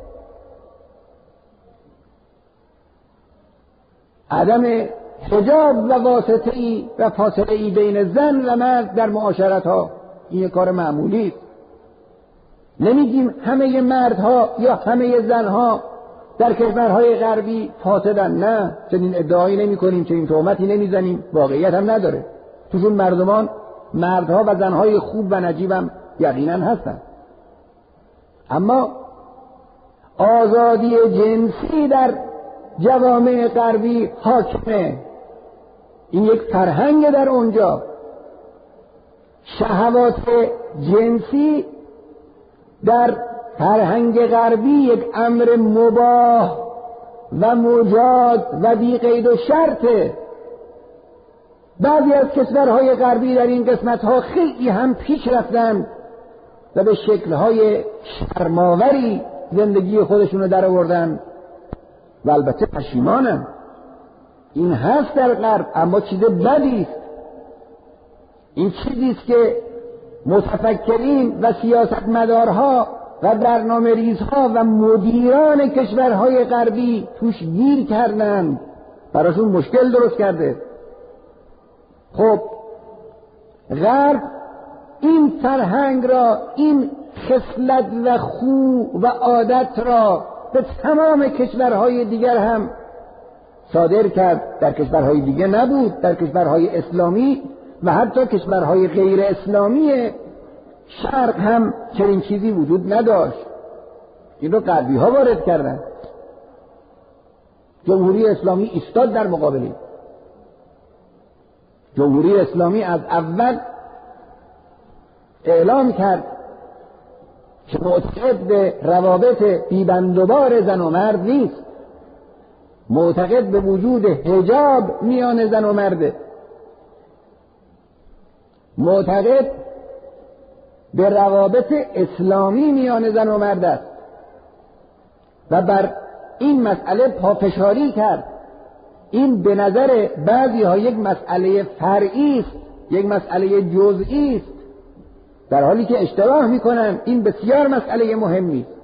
عدم حجاب و واسطه‌ای و فاصله‌ای بین زن و مرد در معاشرت ها این یک کار معمولی است. نمیگیم همه مردها یا همه زنها در کشورهای غربی فاسدن، نه، چنین ادعایی نمی کنیم، چنین تهمتی نمیزنیم، واقعیت هم نداره. توشون مردمان، مردها و زنهای خوب و نجیب هم یقینا هستن. اما آزادی جنسی در جوامع غربی حاکمه. این یک فرهنگ در اونجا. شهوات جنسی در فرهنگ غربی یک امر مباح و مجاز و بی قید و شرطه. بعضی از کشورهای غربی در این قسمتها خیلی هم پیش رفتن و به شکلهای شرم‌آوری زندگی خودشونو در آوردن و البته پشیمانن. این هست در غرب، اما چیز بدی است. این چیزی است که متفکرین و سیاستمدارها و برنامه‌ریزها و مدیران کشورهای غربی توش گیر کردند، براشون مشکل درست کرده. خب غرب این فرهنگ را، این خصلت و خو و عادت را به تمام کشورهای دیگر هم صادر کرد. در کشورهای دیگه نبود، در کشورهای اسلامی و حتی کشورهای غیر اسلامی شرق هم چنین چیزی وجود نداشت. این رو غربی ها وارد کردن. جمهوری اسلامی ایستاد در مقابلی. جمهوری اسلامی از اول اعلام کرد که معتقد به روابط بی‌بندوبار زن و مرد نیست، معتقد به وجود حجاب میان زن و مرده، معتقد به روابط اسلامی میان زن و مرد است و بر این مسئله پافشاری کرد. این به نظر بعضی ها یک مسئله فرعی است، یک مسئله جزئی است، در حالی که اشتباه میکنن. این بسیار مسئله مهمی است.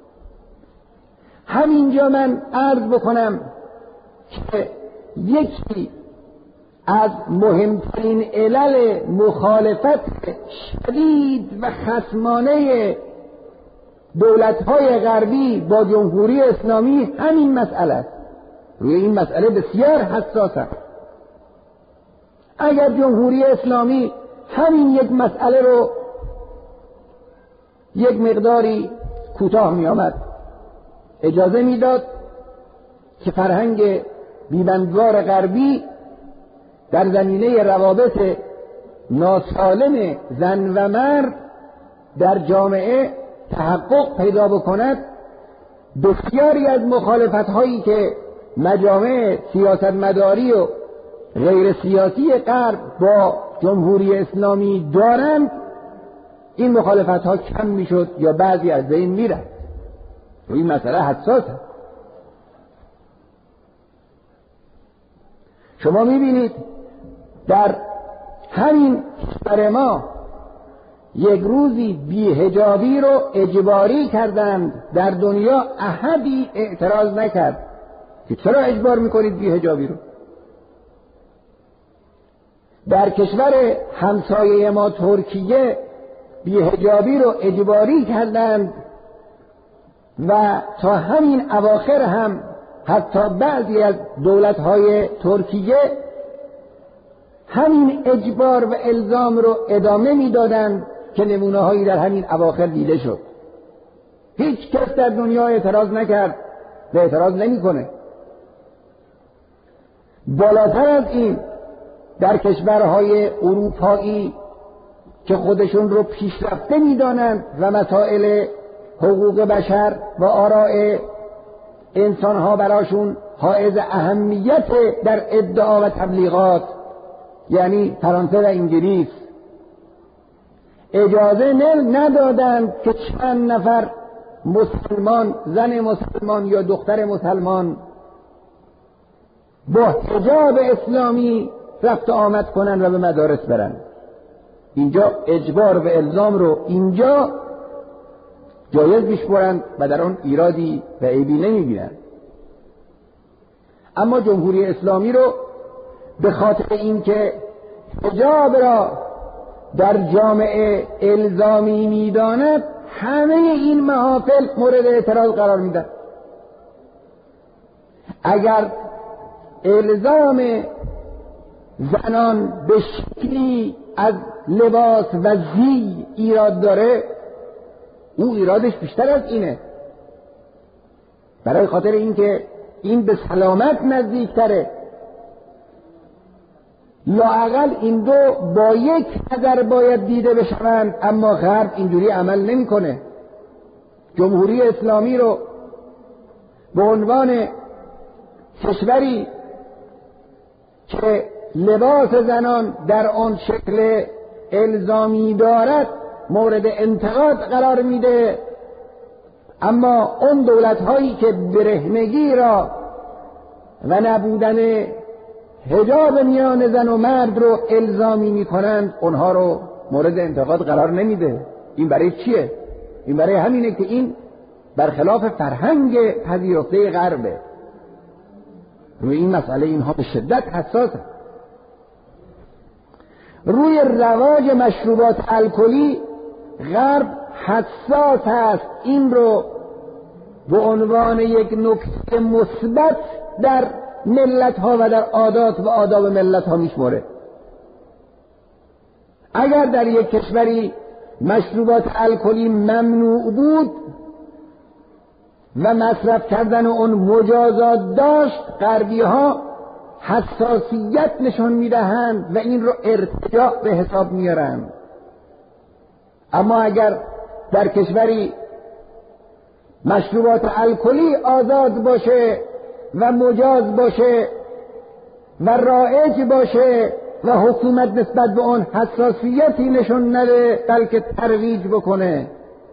همینجا من عرض بکنم که یکی از مهمترین علل مخالفت شدید و خصمانه دولت‌های غربی با جمهوری اسلامی همین مسئله است. روی این مسئله بسیار حساس است. اگر جمهوری اسلامی همین یک مسئله رو یک مقداری کوتاه می آمد، اجازه میداد که فرهنگ بی‌بندوار غربی در زمینه روابط ناسالم زن و مرد در جامعه تحقق پیدا بکند، بسیاری از مخالفت‌هایی که مجامع سیاستمداری و غیر سیاسی غرب با جمهوری اسلامی دارند، این مخالفت‌ها کم میشد یا بعضی از بین میرفت. این مسئله حساسه. شما میبینید در همین کشور ما یک روزی بی‌حجابی رو اجباری کردند، در دنیا احدی اعتراض نکرد که چرا اجبار میکنید بی‌حجابی رو. در کشور همسایه ما ترکیه بی‌حجابی رو اجباری کردند و تا همین اواخر هم حتی بعضی از دولت‌های ترکیه همین اجبار و الزام رو ادامه میدادند که نمونه‌هایی در همین اواخر دیده شد. هیچ کس در دنیا اعتراض نکرد و اعتراض نمی‌کنه. بالاتر از این در کشورهای اروپایی که خودشون رو پیشرفته می‌دانند و مسائل حقوق بشر و آراء انسان‌ها براشون حائز اهمیت در ادعا و تبلیغات، یعنی فرانسه و انگلیس، اجازه ندادند که چند نفر مسلمان، زن مسلمان یا دختر مسلمان با حجاب اسلامی رفت آمد کنن و به مدارس برن. اینجا اجبار و الزام رو اینجا جایز میشمرند و در آن ایرادی و عیبی نمیبینند. اما جمهوری اسلامی رو به خاطر اینکه حجاب را در جامعه الزامی میداند، همه این محافل مورد اعتراض قرار میدن. اگر الزام زنان به شکلی از لباس و زی ایراد داره، او ایرادش بیشتر از اینه. برای خاطر اینکه این به سلامت نزدیکتره. لااقل این دو با یک نظر باید دیده بشوند، اما غرب اینجوری عمل نمیکنه. جمهوری اسلامی رو به عنوان کشوری که لباس زنان در آن شکل الزامی دارد مورد انتقاد قرار میده، اما اون دولت‌هایی که برهنگی را و نبودن حجاب میان زن و مرد رو الزامی میکنند اونها رو مورد انتقاد قرار نمیده. این برای چیه؟ این برای همینه که این برخلاف فرهنگ پذیرفته غربه. روی این مسئله اینها به شدت حساسه. روی رواج مشروبات الکلی غرب حساس است. این رو به عنوان یک نکته مثبت در ملت ها و در عادات و آداب ملت ها میشمره. اگر در یک کشوری مشروبات الکلی ممنوع بود و مصرف کردن اون مجازات داشت، غربی ها حساسیت نشان میدهند و این رو ارتجاع به حساب میارند. اما اگر در کشوری مشروبات الکلی آزاد باشه و مجاز باشه و رایج باشه و حکومت نسبت به آن حساسیتی نشون نده بلکه ترویج بکنه،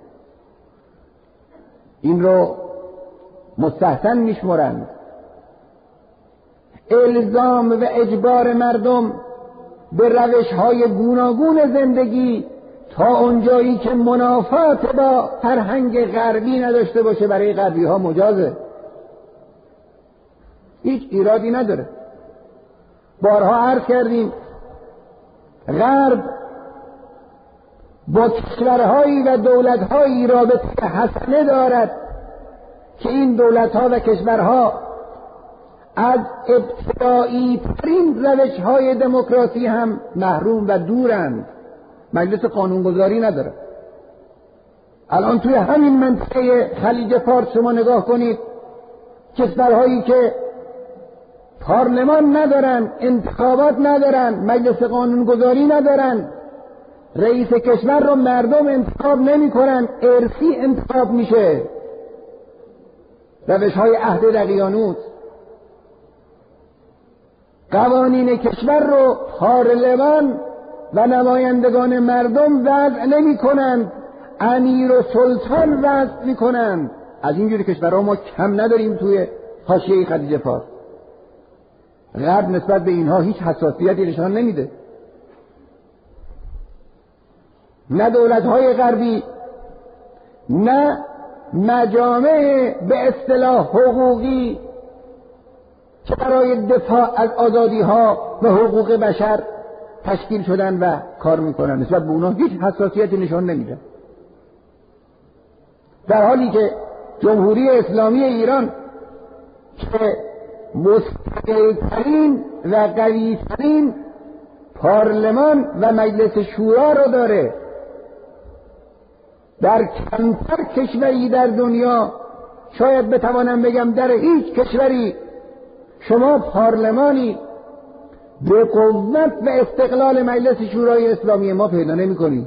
این رو مستحسن میشمرند. الزام و اجبار مردم به روش‌های گوناگون زندگی تا اونجایی که منافات با فرهنگ غربی نداشته باشه برای غربی ها مجازه، هیچ ایرادی نداره. بارها عرض کردیم غرب با کشورهایی و دولتهایی رابطه حسنه دارد که این دولتها و کشورها از ابتدایی ترین روش‌های دموکراسی هم محروم و دورند. مجلس قانونگذاری نداره. الان توی همین منطقه خلیج فارس شما نگاه کنید، کشورهایی که پارلمان ندارن، انتخابات ندارن، مجلس قانونگذاری ندارن، رئیس کشور رو مردم انتخاب نمی کنن، ارثی انتخاب میشه. روش‌های عهد دقیانوس. قوانین کشور رو پارلمان و نمایندگان مردم وضع نمی کنند، امیر و سلطان وضع می کنند. از اینجوری کشورها ما کم نداریم توی حاشیه خلیج فارس. غرب نسبت به اینها هیچ حساسیتی نشان نمیده. نه دولت‌های غربی نه مجامع به اصطلاح حقوقی که برای دفاع از آزادی‌ها و حقوق بشر تشکیل شدن و کار میکنن نسبت به اونها هیچ حساسیتی نشان نمیدن. در حالی که جمهوری اسلامی ایران که مستقل‌ترین و قوی‌ترین پارلمان و مجلس شورا رو داره، در کمتر کشوری در دنیا، شاید بتوانم بگم در هیچ کشوری، شما پارلمانی به قوت و استقلال مجلس شورای اسلامی ما پیدا نمی کنید.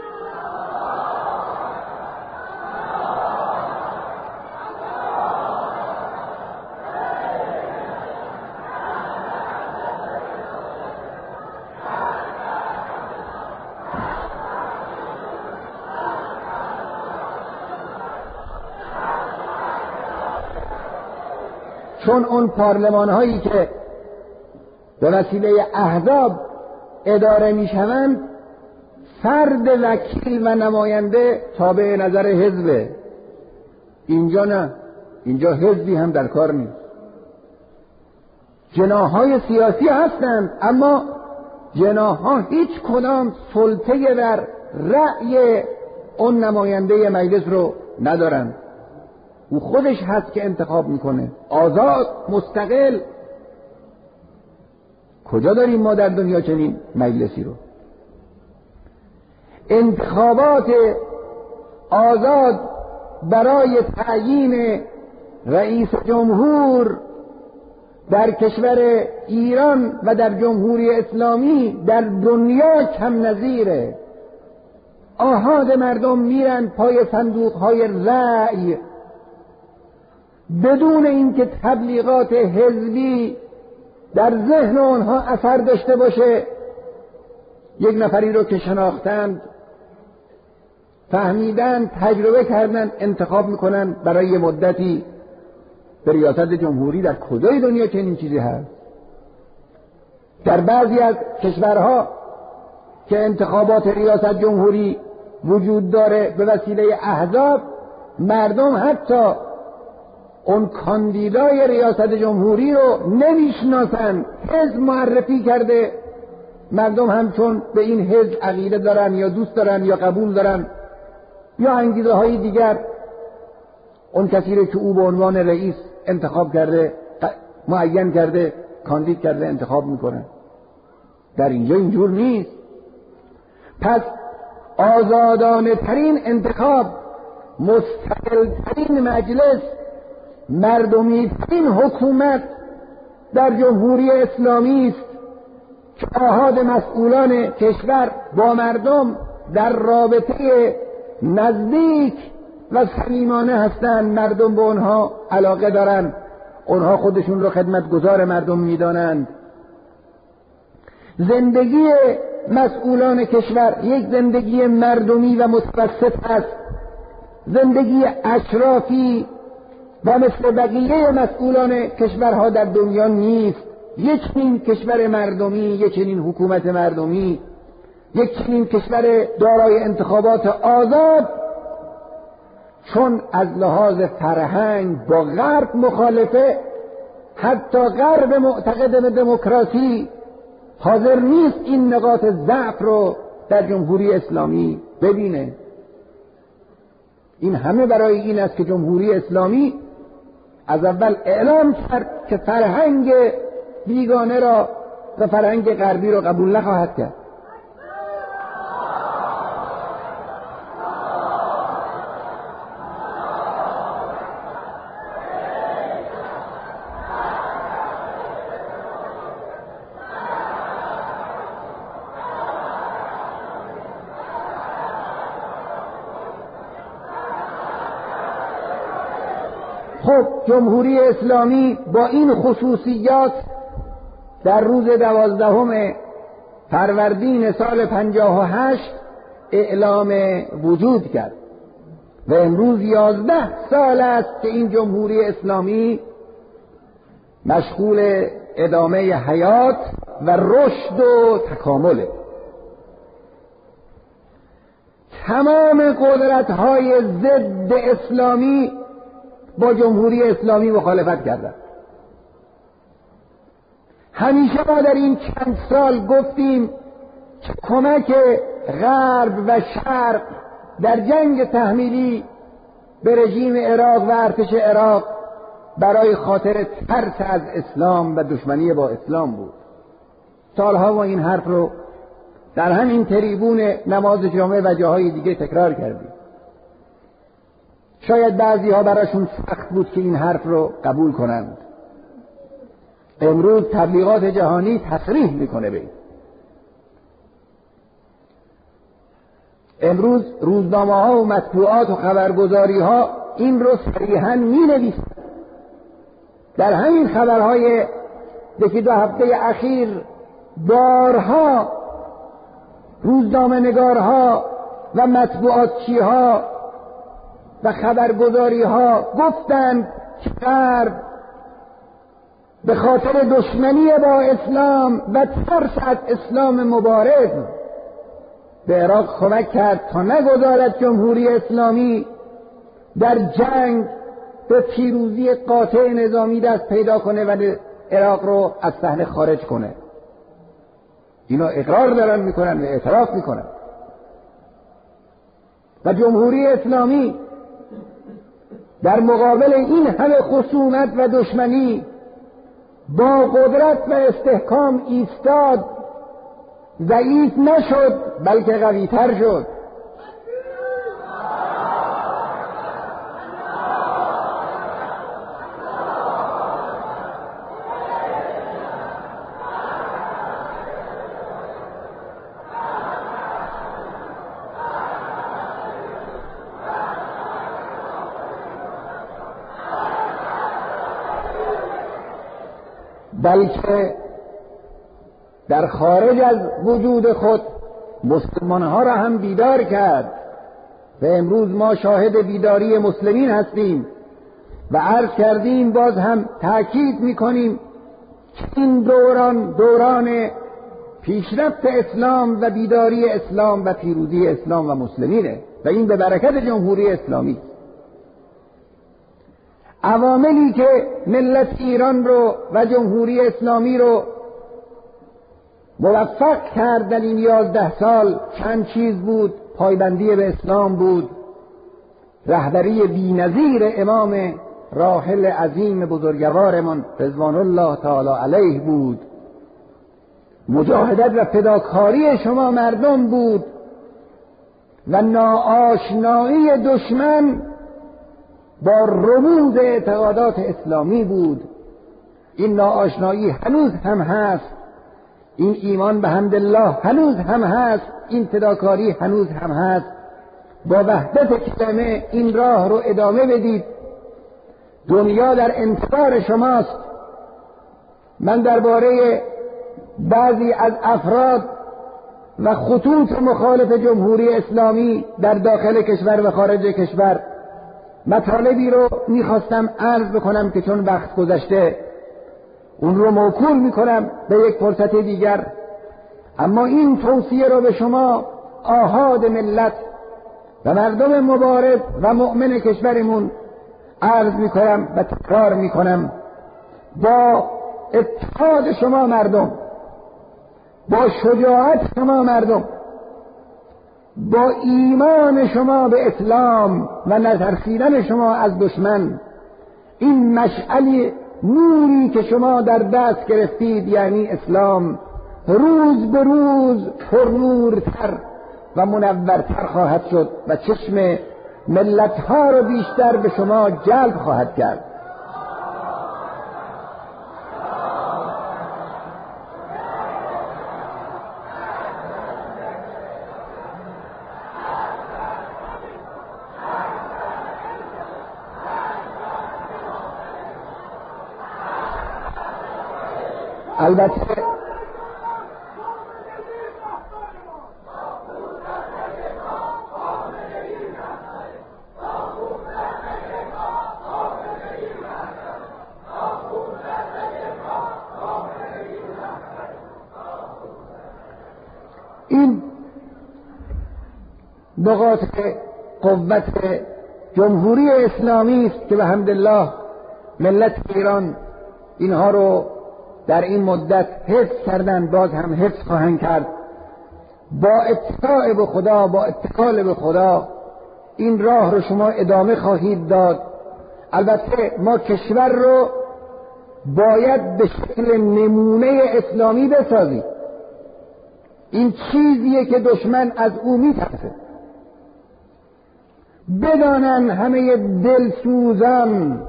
چون اون پارلمان هایی که به وسیله احزاب اداره می شوند، فرد وکیل و نماینده تابع نظر حزبه. اینجا نه، اینجا حزبی هم در کار نیست. جناح‌های سیاسی هستند اما جناح‌ها هیچ کدام سلطه بر رأی اون نماینده مجلس رو ندارند. او خودش هست که انتخاب میکنه، آزاد، مستقل. کجا داریم ما در دنیا چنین مجلسی رو؟ انتخابات آزاد برای تعیین رئیس جمهور در کشور ایران و در جمهوری اسلامی در دنیا کم نظیره. آحاد مردم میرن پای صندوقهای رأی بدون اینکه تبلیغات حزبی در ذهن آنها اثر داشته باشه. یک نفری رو که شناختند، فهمیدن، تجربه کردن، انتخاب میکنن برای یه مدتی به ریاست جمهوری. در کجای دنیا چنین چیزی هست؟ در بعضی از کشورها که انتخابات ریاست جمهوری وجود داره به وسیله احزاب، مردم حتی اون کاندیدای ریاست جمهوری رو نمیشناسن، حزب معرفی کرده، مردم هم چون به این حزب عقیده دارن یا دوست دارن یا قبول دارن یا انگیزه های دیگر، اون کسی رو که او به عنوان رئیس انتخاب کرده، معین کرده، کاندید کرده، انتخاب میکنن. در اینجا اینجور نیست. پس آزادانه ترین انتخاب، مستقل ترین مجلس، مردمی ترین حکومت در جمهوری اسلامی است که آحاد مسئولان کشور با مردم در رابطه نزدیک و صمیمانه هستند. مردم به اونها علاقه دارند، اونها خودشون رو خدمتگزار مردم میدانند. زندگی مسئولان کشور یک زندگی مردمی و متوسط است، زندگی اشرافی و مثل بقیه مسئولان کشورها در دنیا نیست. یک چنین کشور مردمی، یک چنین حکومت مردمی، یک چنین کشور دارای انتخابات آزاد، چون از لحاظ فرهنگ با غرب مخالفه، حتی غرب معتقد به دموکراسی حاضر نیست این نقاط ضعف رو در جمهوری اسلامی ببینه. این همه برای این است که جمهوری اسلامی از اول اعلام کرد که فرهنگ بیگانه را و فرهنگ غربی را قبول نخواهد کرد. خب جمهوری اسلامی با این خصوصیات در روز 12 فروردین سال 58 اعلام وجود کرد و امروز 11 سال است که این جمهوری اسلامی مشغول ادامه حیات و رشد و تکامله. تمام قدرت‌های ضد اسلامی با جمهوری اسلامی مخالفت کردند. همیشه ما در این چند سال گفتیم که کمک غرب و شرق در جنگ تحمیلی به رژیم عراق و ارتش عراق برای خاطر ترس از اسلام و دشمنی با اسلام بود. سالها ما این حرف رو در همین تریبون نماز جمعه و جاهای دیگه تکرار کردیم. شاید بعضی ها براشون سخت بود که این حرف رو قبول کنند. امروز تبلیغات جهانی تصریح میکنه به این. امروز روزنامه ها و مطبوعات و خبرگزاری ها این رو صریحاً می نویسند. در همین خبرهای یکی دو هفته اخیر بارها روزنامه نگارها و مطبوعاتچی ها و خبرگزاری ها گفتند که غرب به خاطر دشمنی با اسلام و ترس از اسلام مبارز به عراق کمک کرد تا نگذارد جمهوری اسلامی در جنگ به پیروزی قاطع نظامی دست پیدا کنه و عراق رو از صحنه خارج کنه. اینا اقرار دارن میکنن و اعتراف میکنن. و جمهوری اسلامی در مقابل این همه خصومت و دشمنی با قدرت و استحکام ایستاد، ضعیف نشد بلکه قوی‌تر شد. بلکه در خارج از وجود خود مسلمانها را هم بیدار کرد و امروز ما شاهد بیداری مسلمین هستیم و عرض کردیم، باز هم تأکید میکنیم که این دوران پیشرفت اسلام و بیداری اسلام و پیروزی اسلام و مسلمینه و این به برکت جمهوری اسلامی. عواملی که ملت ایران رو و جمهوری اسلامی رو موفق کرد در این 11 سال چند چیز بود. پایبندی به اسلام بود، رهبری بی‌نظیر امام راحل عظیم بزرگوارمان رضوان الله تعالی علیه بود، مجاهدت و فداکاری شما مردم بود و ناآشنایی دشمن با رموز اعتقادات اسلامی بود. این ناآشنایی هنوز هم هست، این ایمان به حمدالله هنوز هم هست، این فداکاری هنوز هم هست. با وحدت کلمه این راه رو ادامه بدید. دنیا در انتظار شماست. من درباره بعضی از افراد و خطوط مخالف جمهوری اسلامی در داخل کشور و خارج کشور مطالبی رو میخواستم عرض بکنم که چون وقت گذشته اون رو موکول میکنم به یک فرصت دیگر. اما این توصیه رو به شما آحاد ملت و مردم مبارز و مؤمن کشورمون عرض میکنم و تکرار میکنم. با اتحاد شما مردم، با شجاعت شما مردم، با ایمان شما به اسلام و نترسیدن شما از دشمن، این مشعل نوری که شما در دست گرفتید یعنی اسلام روز به روز پرنورتر و منورتر خواهد شد و چشم ملتها رو بیشتر به شما جلب خواهد کرد. البته این نقاط قوت جمهوری اسلامی است که به حمدالله ملت ایران اینها رو در این مدت حفظ کردن، باز هم حفظ خواهند کرد. با اتکاء به خدا، با اتکال به خدا این راه رو شما ادامه خواهید داد. البته ما کشور رو باید به شکل نمونه اسلامی بسازیم. این چیزیه که دشمن از او میترسه. بدانن همه دلسوزان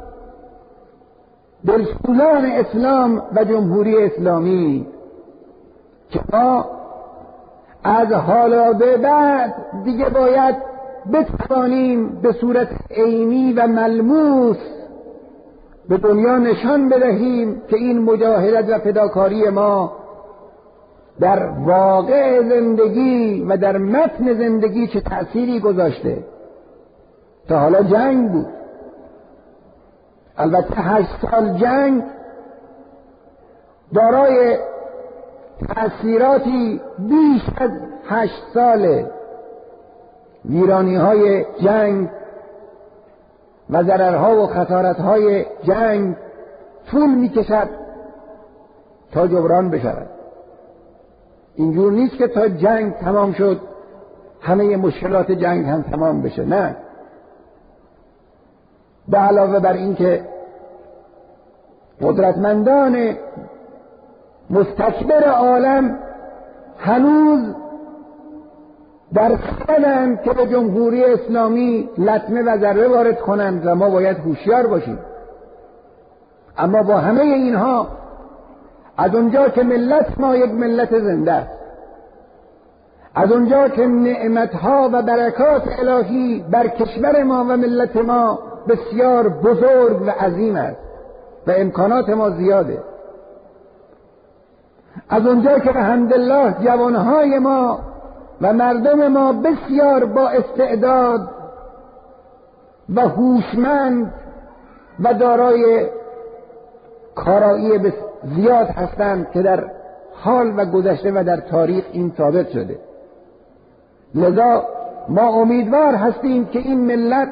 اسلام و جمهوری اسلامی که ما از حالا به بعد دیگه باید بتوانیم به صورت عینی و ملموس به دنیا نشان بدهیم که این مجاهدت و فداکاری ما در واقع زندگی و در متن زندگی چه تأثیری گذاشته. تا حالا جنگ بود، البته 8 سال جنگ دارای تأثیراتی بیش از 8 سال ویرانی‌های جنگ و ضررها و خسارت‌های جنگ طول می‌کشد تا جبران بشود. اینجور نیست که تا جنگ تمام شد همه مشکلات جنگ هم تمام بشه، نه. به علاوه بر این که قدرتمندان مستکبر عالم هنوز در صددند که به جمهوری اسلامی لطمه و ضربه وارد کنند و ما باید هوشیار باشیم. اما با همه اینها از اونجا که ملت ما یک ملت زنده است، از اونجا که نعمتها و برکات الهی بر کشور ما و ملت ما بسیار بزرگ و عظیم است و امکانات ما زیاده، از اونجا که الحمدلله جوانهای ما و مردم ما بسیار با استعداد و هوشمند و دارای کارایی زیاد هستند که در حال و گذشته و در تاریخ این ثابت شده. لذا ما امیدوار هستیم که این ملت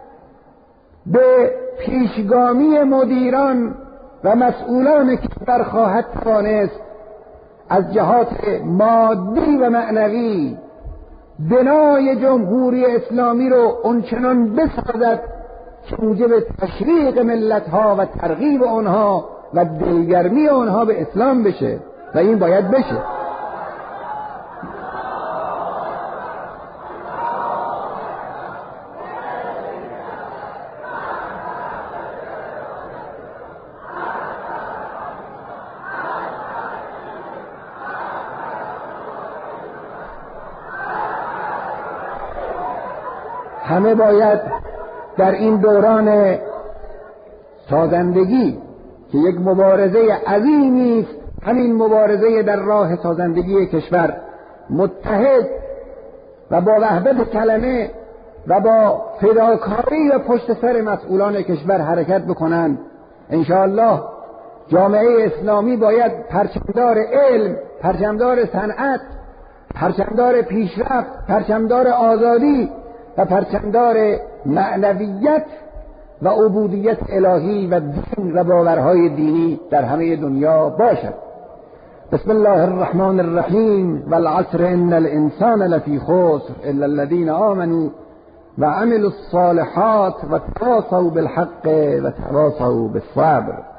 به پیشگامی مدیران و مسئولان کشور خواهد توانست از جهات مادی و معنوی بنای جمهوری اسلامی رو اونچنان بسازد که موجب تشویق ملت‌ها و ترغیب آنها و دلگرمی آنها به اسلام بشه و این باید بشه. همه باید در این دوران سازندگی که یک مبارزه عظیمی است، همین مبارزه در راه سازندگی کشور، متحد و با وحدت کلمه و با فداکاری و پشت سر مسئولان کشور حرکت بکنند. انشاءالله جامعه اسلامی باید پرچمدار علم، پرچمدار صنعت، پرچمدار پیشرفت، پرچمدار آزادی و پرچمدار معنویت و عبودیت الهی و دین و باورهای دینی در همه دنیا باشد. بسم الله الرحمن الرحیم والعصر ان الانسان لفی خسر الا الذين آمنوا وعملوا الصالحات وتواصوا بالحق وتواصوا بالصبر.